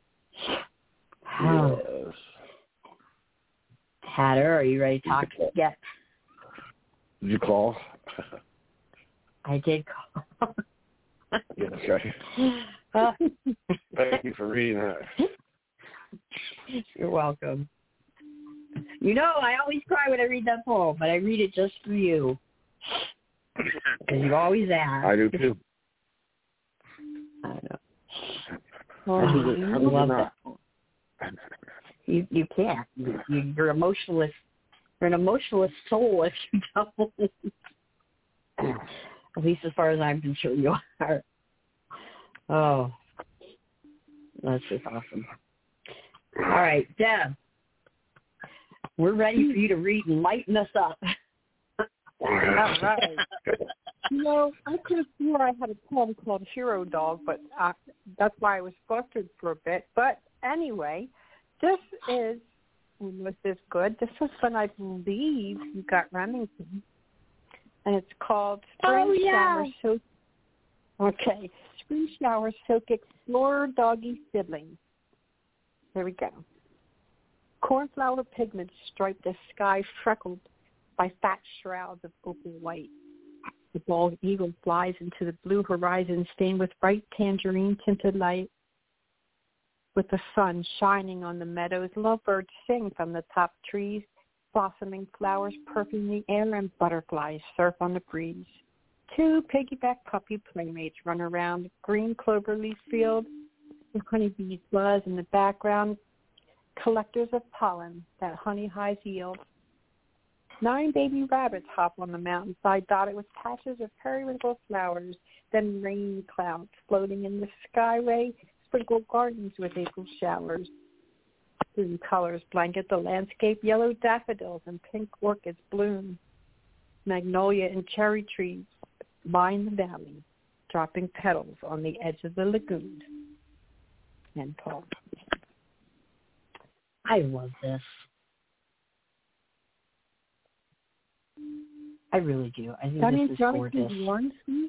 Oh. Hatter, are you ready to talk yet? Did you call? I did call. Yeah, okay. Thank you for reading that. You're welcome. I always cry when I read that poem, but I read it just for you. Because you always ask. I do too. I know. How do love not? that. You can't. You're emotionless. You're an emotionless soul if you don't. At least as far as I'm concerned, you are. Oh, that's just awesome. All right, Deb, we're ready for you to read and lighten us up. All right. I could have swore I had a poem called Hero Dog, but that's why I was flustered for a bit. But anyway, this is good. This is when I believe you got Remington. And it's called Spring Shower Soak. Okay, Spring Shower Soak Explorer Doggy Siblings. Here we go. Cornflower pigments stripe the sky freckled by fat shrouds of opal white. The bald eagle flies into the blue horizon stained with bright tangerine-tinted light. With the sun shining on the meadows, lovebirds sing from the top trees. Blossoming flowers perfume the air and butterflies surf on the breeze. Two piggyback puppy playmates run around green clover leaf field. The honeybees buzz in the background, collectors of pollen that honey hives yield. 9 baby rabbits hop on the mountainside dotted with patches of periwinkle flowers, then rain clouds floating in the skyway, sprinkle gardens with April showers. Blue colors blanket the landscape, yellow daffodils and pink orchids bloom. Magnolia and cherry trees line the valley, dropping petals on the edge of the lagoon. And Paul. I love this. I really do. I think That this means is Jonathan gorgeous. warns me?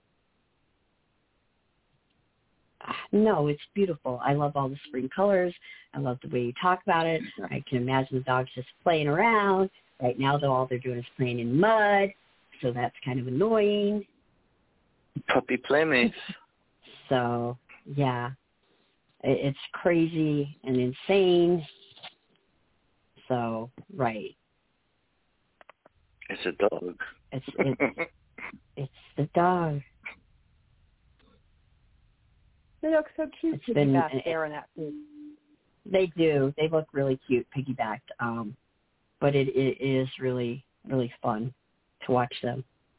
No, it's beautiful. I love all the spring colors. I love the way you talk about it. I can imagine the dogs just playing around. Right now, though, all they're doing is playing in mud, so that's kind of annoying. Puppy playmates. So, yeah, it's crazy and insane. So, right. It's a dog. It's the dog. They look so cute It's been- back there in that food. They do. They look really cute, piggybacked. But it is really, really fun to watch them.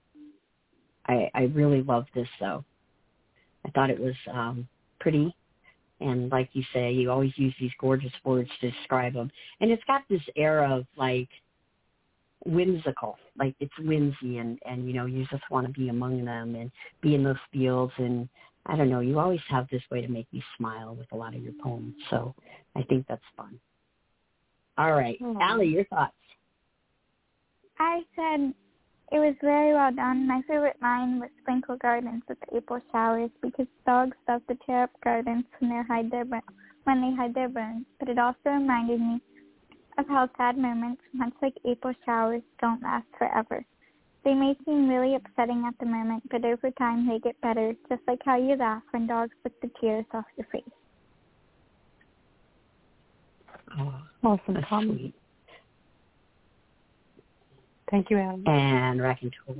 I really love this, though. I thought it was pretty. And like you say, you always use these gorgeous words to describe them. And it's got this air of, like, whimsical. Like, it's whimsy and you know, you just want to be among them and be in those fields. And, I don't know, you always have this way to make me smile with a lot of your poems. So I think that's fun. All right. Allie, your thoughts? I said it was very well done. My favorite line was sprinkle gardens with April showers because dogs love to tear up gardens when they hide their bones. But it also reminded me of how sad moments, much like April showers, don't last forever. They may seem really upsetting at the moment, but over time they get better, just like how you laugh when dogs lick the tears off your face. Oh, Awesome that's comment. sweet. Thank you, Adam. And Raconteur.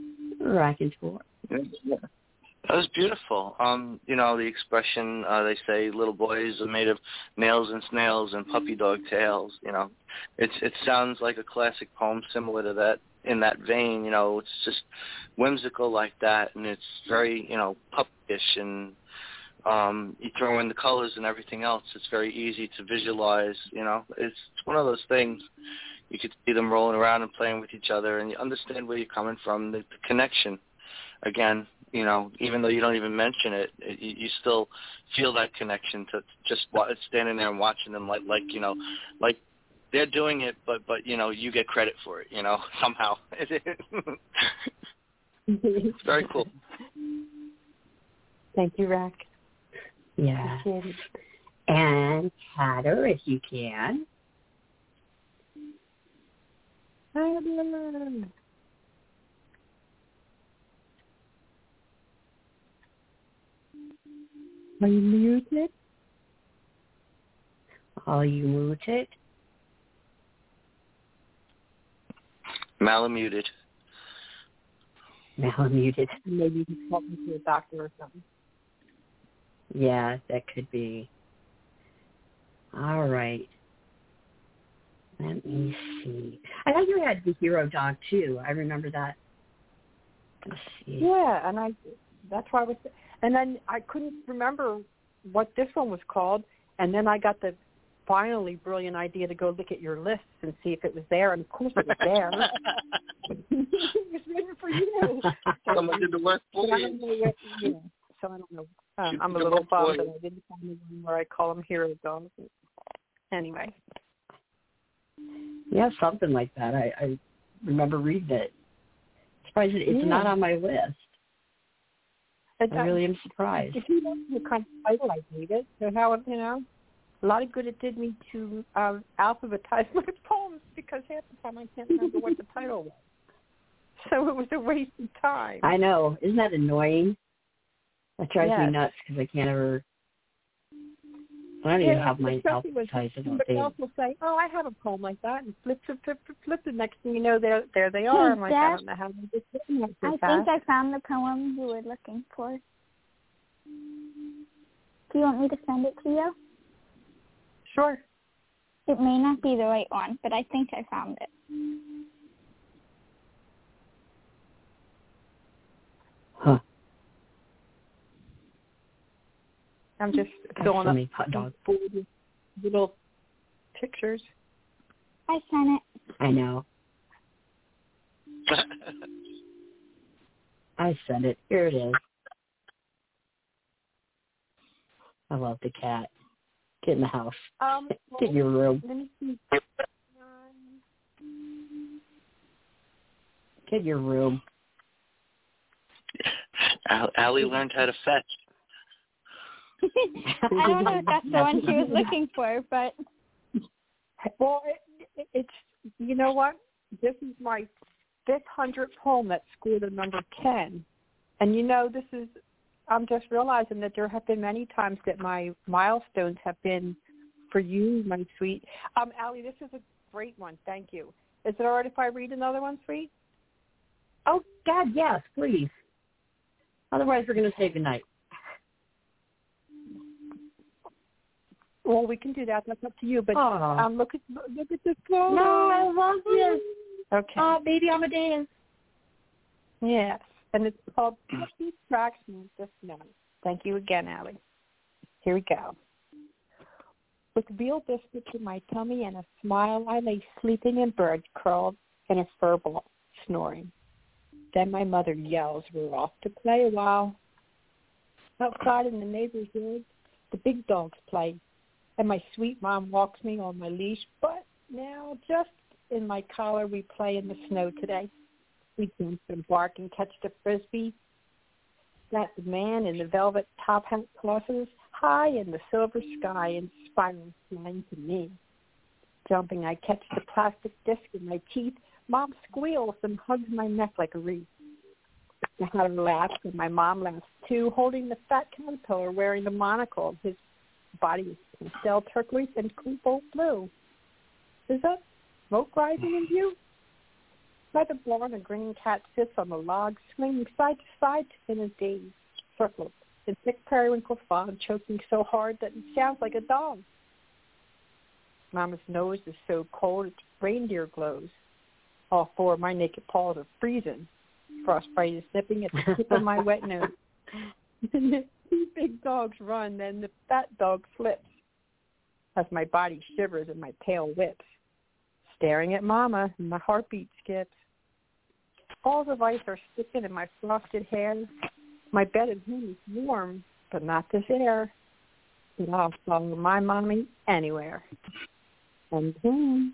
Yeah. That was beautiful. You know, the expression, they say little boys are made of nails and snails and puppy dog tails, you know. It sounds like a classic poem similar to that, in that vein, you know. It's just whimsical like that, and it's very, you know, puppyish, and you throw in the colors and everything else. It's very easy to visualize, you know. It's one of those things. You could see them rolling around and playing with each other, and you understand where you're coming from, the connection. Again, you know, even though you don't even mention it, you still feel that connection to just standing there and watching them, like you know, like they're doing it, but you know, you get credit for it, you know, somehow. It's very cool. Thank you, Rack. Yeah. Appreciate it. And Hatter, if you can. Are you muted? Are you muted? Malamuted. Malamuted. Maybe he's talking to a doctor or something. Yeah, that could be. All right. Let me see. I thought you had the hero dog, too. I remember that. Let's see. Yeah, and that's why I was, and then I couldn't remember what this one was called, and then I got the finally brilliant idea to go look at your lists and see if it was there, and of course it was there. It was written for you. Someone did the work for So I you. don't know so I don't know. I'm a little bummed that I didn't find the one where I call them hero dogs. Anyway. Yeah, something like that. I remember reading it. Surprised it's not on my list. I really am surprised. If you know the kind of title I gave it, so how, you know, a lot of good it did me to alphabetize my poems because half the time I can't remember what the title was. So it was a waste of time. I know. Isn't that annoying? That drives me nuts because I can't ever. I don't even have my alphabetized. Somebody else will say, "Oh, I have a poem like that," and flip. The next thing you know, there they are. I'm like, I don't know how they just did that so fast. I think I found the poem you were looking for. Do you want me to send it to you? Sure. It may not be the right one, but I think I found it. Huh. I'm just filling up 40 little pictures. I sent it. I know. I sent it. Here it is. I love the cat. Get in the house. Get in your room. Let me see. Get your room. Allie learned how to fetch. I don't know if that's the one she was looking for, but... Well, it's, you know what? This is my 500th poem that scored a number 10. And, you know, I'm just realizing that there have been many times that my milestones have been for you, my sweet. Allie, this is a great one. Thank you. Is it all right if I read another one, sweet? Oh, God, yes, please. Otherwise, we're going to say goodnight. Well, we can do that. That's up to you. But look at this photo. No, I love this. Okay. Oh, baby Amadeus. Yes. And it's called Puppy Tracks Me the Snow. Thank you again, Allie. Here we go. With veal biscuits in my tummy and a smile, I lay sleeping in bed, curled in a fur ball, snoring. Then my mother yells, we're off to play a while. Outside in the neighbor's yard, the big dogs play, and my sweet mom walks me on my leash. But now, just in my collar, we play in the snow today. We jump and bark and catch the frisbee that the man in the velvet top hat tosses high in the silver sky and spirals flying to me. Jumping, I catch the plastic disc in my teeth. Mom squeals and hugs my neck like a wreath. I had her laugh, and my mom laughs too, holding the fat caterpillar wearing the monocle. His body is pastel turquoise and cobalt blue. Is that smoke rising in view? By the barn, a grinning cat sits on the log, swinging side to side in a daze, circled in thick periwinkle fog, choking so hard that it sounds like a dog. Mama's nose is so cold its reindeer glows. All four of my naked paws are freezing. Frostbite is nipping at the tip of my wet nose. The two big dogs run, then the fat dog slips as my body shivers and my tail whips. Staring at Mama, my heartbeat skips. Balls of ice are sticking in my frosted hair. My bed at home is warm, but not this air. But I'll follow my mommy anywhere. And boom.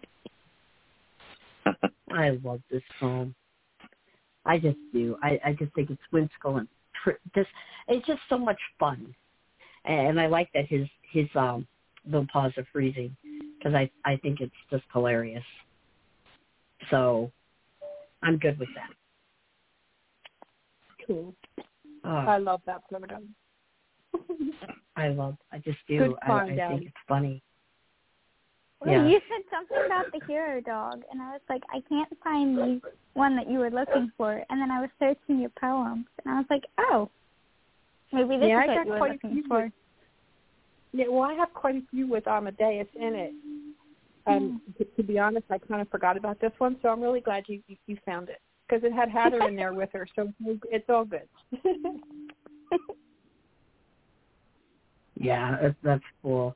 I love this poem. I just do. I just think it's whimsical and it's just so much fun. And I like that his little paws are freezing because I think it's just hilarious. So I'm good with that. Cool. I love that photo. I just do. I think it's funny. Well, yeah. You said something about the hero dog, and I was like, I can't find the one that you were looking for. And then I was searching your poems, and I was like, oh, maybe this is what you were looking for. Yeah, well, I have quite a few with Amadeus in it. To be honest, I kind of forgot about this one, so I'm really glad you found it because it had Heather in there with her, so it's all good. Yeah, that's cool.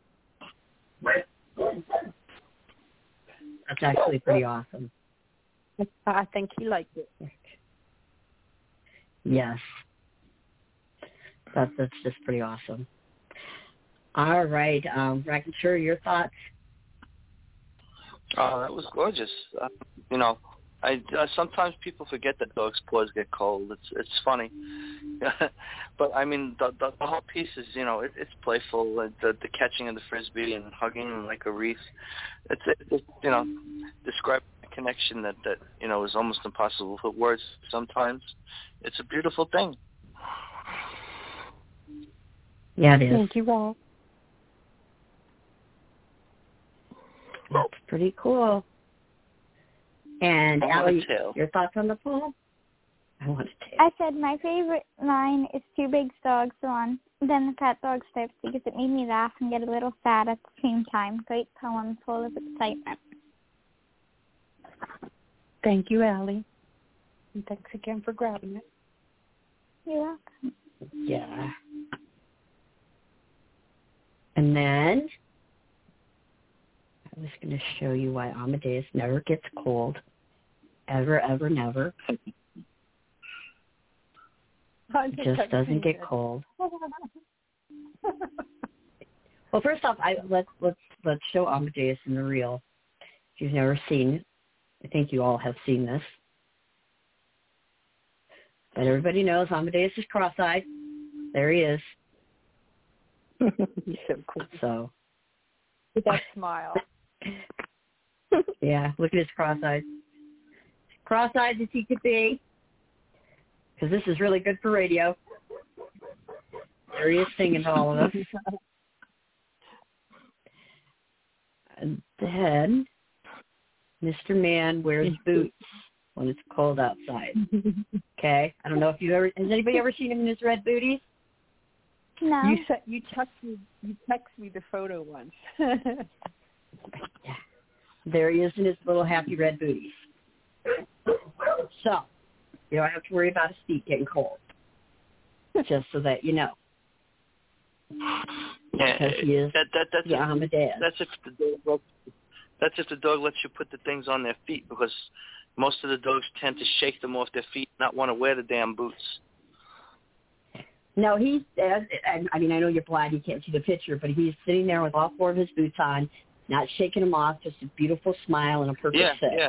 That's actually pretty awesome. I think he liked it. Yes. That's just pretty awesome. All right, Rackensure, your thoughts? Oh, that was gorgeous. I sometimes people forget that dogs' paws get cold. It's funny, but I mean the whole piece is it's playful. The catching of the frisbee and hugging them like a wreath. It's describe a connection that is almost impossible with words. Sometimes it's a beautiful thing. Yeah, it is. Thank you all. That's pretty cool. And Allie, your thoughts on the poem? I want to tell. I said my favorite line is two big dogs run, then the fat dog slips because it made me laugh and get a little sad at the same time. Great poem full of excitement. Thank you, Allie. And thanks again for grabbing it. You're welcome. Yeah. And then I was going to show you why Amadeus never gets cold. Ever, ever, never. Just doesn't get cold. Well, first off, let's show Amadeus in the reel. If you've never seen it, I think you all have seen this. But everybody knows Amadeus is cross-eyed. There he is. He's so cool. So. With that smile. Yeah, look at his cross-eyed. Cross-eyed as he could be. Because this is really good for radio. There he is singing to all of us. And then Mr. Man wears boots when it's cold outside. Okay? I don't know if has anybody ever seen him in his red booties? No. You text me the photo once. Yeah. There he is in his little happy red booties. So, you don't have to worry about his feet getting cold. Just so that you know. Yeah, Because he is that's Amadeus. That's if the dog lets you put the things on their feet, because most of the dogs tend to shake them off their feet, not want to wear the damn boots. No, I mean, I know you're blind, you can't see the picture, but he's sitting there with all four of his boots on, not shaking them off, just a beautiful smile and a perfect sit. Yeah.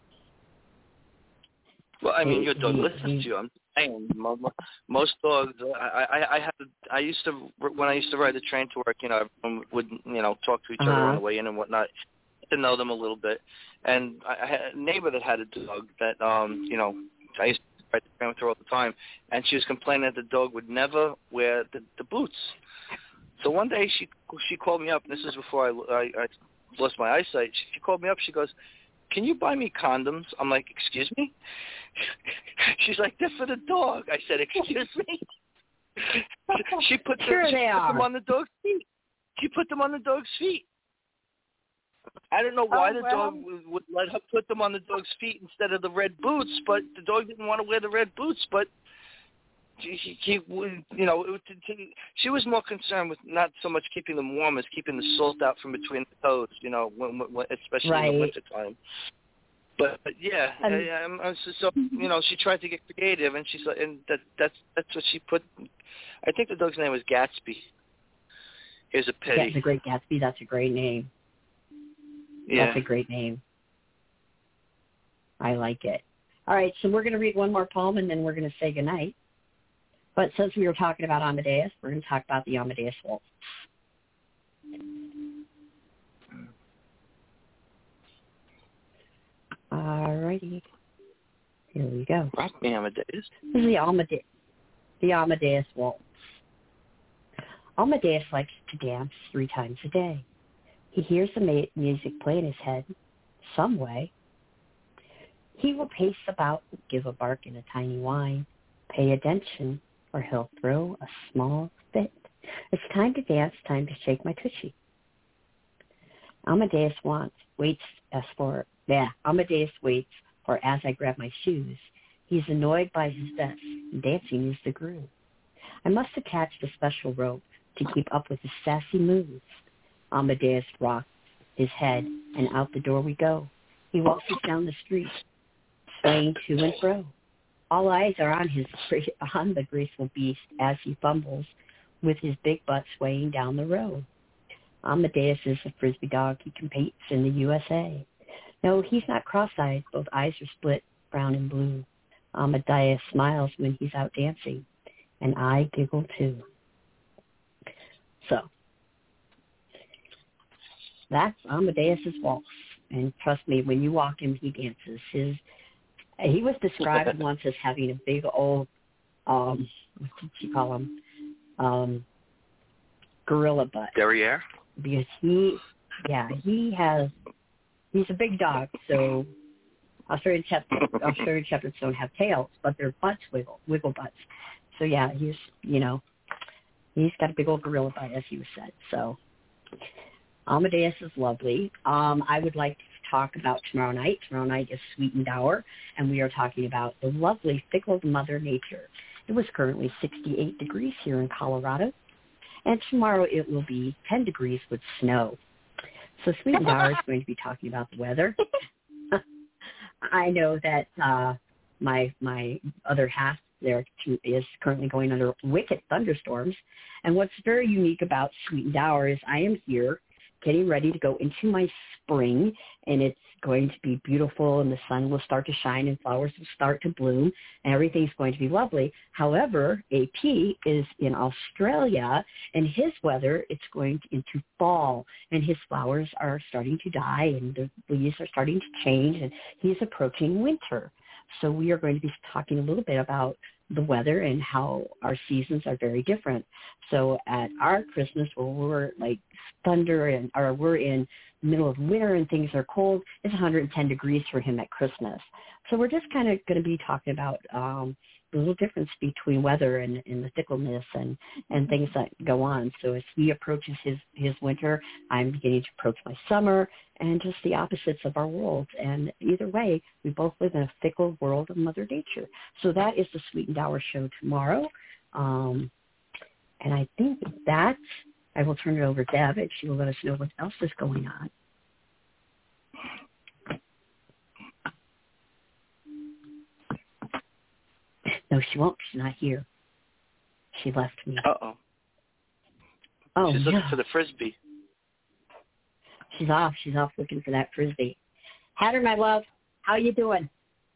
Well, I mean, your dog listens to you. I'm saying most dogs. I used to, when I used to ride the train to work, everyone would talk to each other on the way in and whatnot, to know them a little bit. And I had a neighbor that had a dog that I used to ride the train with her all the time, and she was complaining that the dog would never wear the boots. So one day she called me up, and this is before I lost my eyesight. She called me up. She goes, "Can you buy me condoms?" I'm like, "Excuse me?" She's like, "They're for the dog." I said, "Excuse me?" She put them on the dog's feet. She put them on the dog's feet. I don't know why the dog would let her put them on the dog's feet instead of the red boots, but the dog didn't want to wear the red boots. But she was more concerned with not so much keeping them warm as keeping the salt out from between the toes, especially in the wintertime. But yeah, so she tried to get creative, and she's like, and that's what she put. I think the dog's name was Gatsby. Here's a pity. Yeah, the Great Gatsby. That's a great name. Yeah. That's a great name. I like it. All right, so we're going to read one more poem, and then we're going to say goodnight. But since we were talking about Amadeus, we're going to talk about the Amadeus Waltz. All righty. Here we go. Rock me, Amadeus. This is the Amadeus Waltz. Amadeus likes to dance 3 times a day. He hears the music play in his head some way. He will pace about, give a bark in a tiny whine, pay attention, or he'll throw a small fit. It's time to dance, time to shake my tushy. Amadeus waits for as I grab my shoes. He's annoyed by his vest. Dancing is the groove. I must attach the special rope to keep up with his sassy moves. Amadeus rocks his head, and out the door we go. He waltzes down the street, swaying to and fro. All eyes are on the graceful beast as he fumbles with his big butt swaying down the road. Amadeus is a Frisbee dog. He competes in the USA. No, he's not cross-eyed. Both eyes are split, brown and blue. Amadeus smiles when he's out dancing, and I giggle too. So, that's Amadeus's waltz. And trust me, when you walk him, he dances. He was described once as having a big old, what did you call him? Gorilla butt. Derriere? Because he's a big dog, so Australian Shepherds don't have tails, but their butts wiggle butts. So yeah, he's got a big old gorilla butt, as you said. So Amadeus is lovely. I would like to talk about tomorrow night. Tomorrow night is Sweet and Dour, and we are talking about the lovely fickle Mother Nature. It was currently 68 degrees here in Colorado, and tomorrow it will be 10 degrees with snow. So Sweet and Dour is going to be talking about the weather. I know that my other half there is currently going under wicked thunderstorms, and what's very unique about Sweet and Dour is I am here getting ready to go into my spring, and it's going to be beautiful, and the sun will start to shine, and flowers will start to bloom, and everything's going to be lovely. However, AP is in Australia, and his weather, it's going into fall, and his flowers are starting to die, and the leaves are starting to change, and he's approaching winter. So we are going to be talking a little bit about the weather and how our seasons are very different. So at our Christmas, where we're like thunder or we're in the middle of winter and things are cold, it's 110 degrees for him at Christmas. So we're just kind of going to be talking about the little difference between weather and the fickleness and things that go on. So as he approaches his winter, I'm beginning to approach my summer, and just the opposites of our worlds. And either way, we both live in a fickle world of Mother Nature. So that is the Sweet and Dour show tomorrow. And I think that I will turn it over to Deb, and she will let us know what else is going on. No, she won't. She's not here. She left me. Uh-oh. Oh, She's looking for the Frisbee. She's off. She's off looking for that Frisbee. Hatter, my love, how you doing?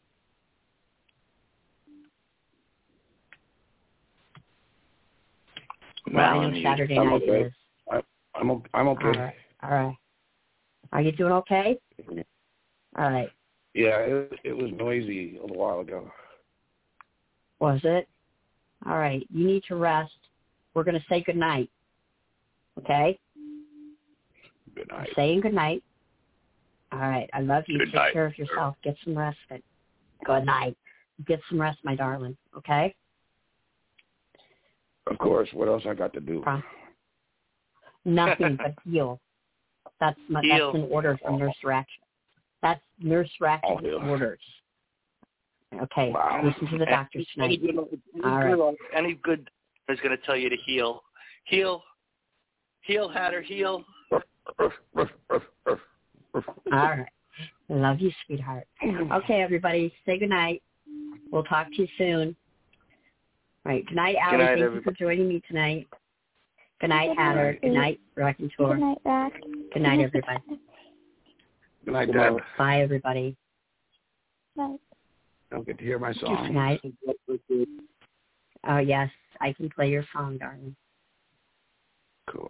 Well, I know Saturday night is. I'm okay. All right. Are you doing okay? All right. Yeah, it was noisy a little while ago. Was it? All right. You need to rest. We're going to say good night. Okay? Good night. Saying good night. All right. I love you. Good Take night, care of yourself. Get some rest. Good night. Get some rest, my darling. Okay? Of course. What else I got to do? Nothing but heal. That's an order from Nurse Ratched. That's Nurse Ratched orders. Okay, wow. Listen to the doctors tonight. Any good is going to tell you to heal. Heal, Hatter, heal. All right. Love you, sweetheart. Okay, everybody, say goodnight. We'll talk to you soon. All right, good night, Allie. Thank you for joining me tonight. Good night, Hatter. Good night, Rockin' Tour. Good night, Rack. Good night, everybody. Good night, Deb. Bye, everybody. Bye. Don't get to hear my song. Good night. Oh, yes, I can play your song, darling. Cool.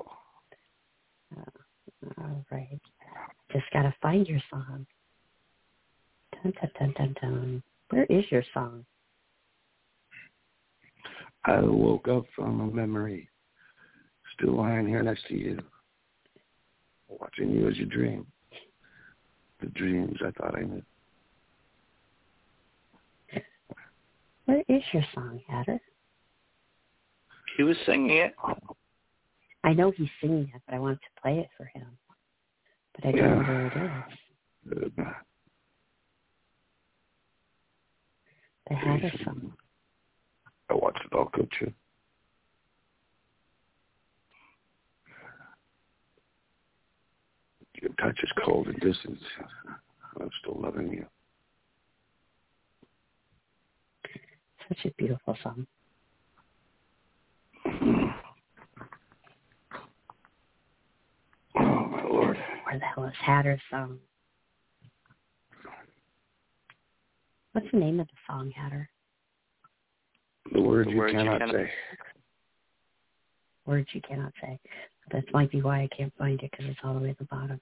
All right. Just got to find your song. Dun, dun, dun, dun, dun. Where is your song? I woke up from a memory, still lying here next to you, watching you as you dream. The dreams I thought I knew. Where is your song, Hatter? He was singing it. I know he's singing it, but I wanted to play it for him. But I don't know where it is. The Hatter song. I watched it all go too. Your touch is cold and distant. I'm still loving you. Such a beautiful song. Oh, my Lord. Where the hell is Hatter's song? What's the name of the song, Hatter? The words you cannot say. Words you cannot say. That might be why I can't find it, because it's all the way at the bottom.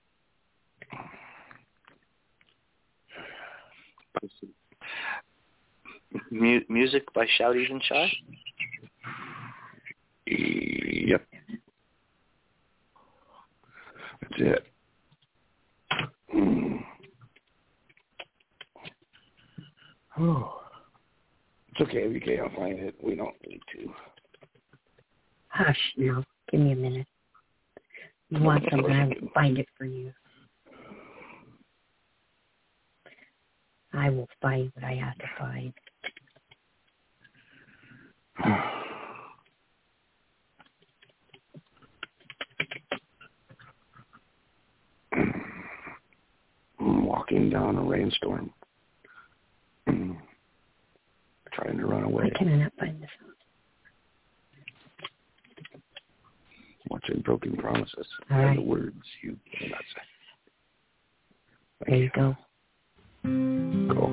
Music by Shout Even Shy? Yep. That's it. Oh. It's okay if you can't find it. We don't need to. Hush, no. Give me a minute. You want something, I will find it for you. I will find what I have to find. I'm walking down a rainstorm. Trying to run away. Why can I not find this one? Watching broken broken promises All and right. the words you cannot say. There you go. Go.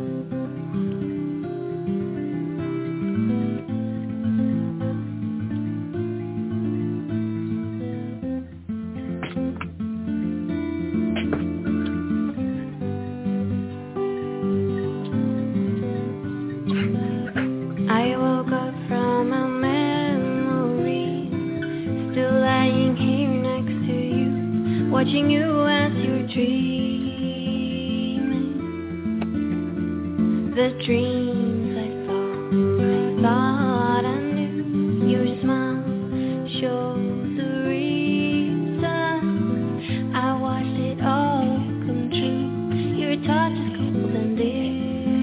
I woke up from a memory, still lying here next to you, watching you as you're dreaming. The dreams I thought I knew. Your smile showed the reason. I watched it all come true. Your touch is cold and dear.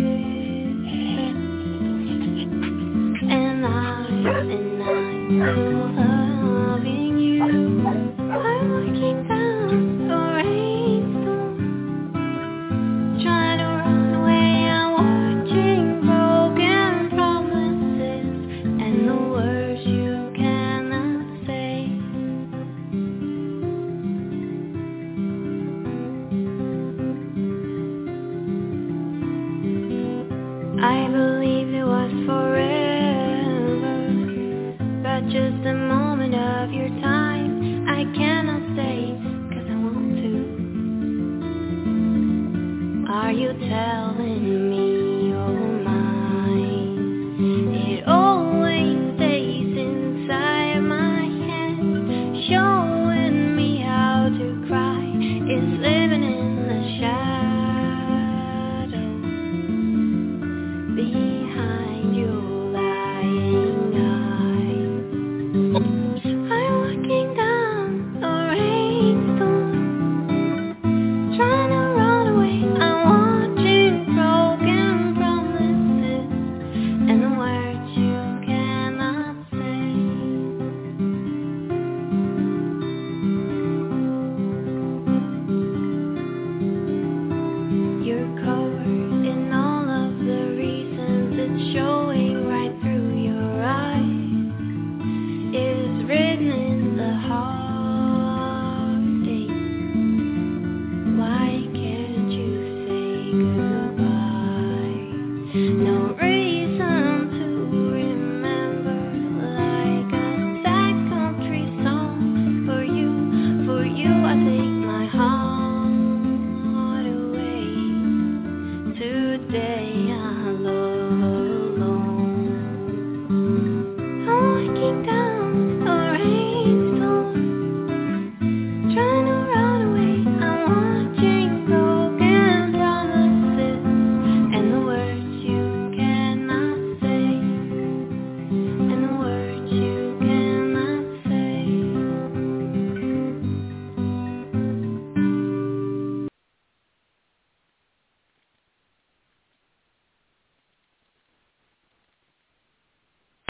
And I'm still loving you. I'm walking down the rainstorm, trying to run away. I'm watching broken promises and the words you cannot say. I believe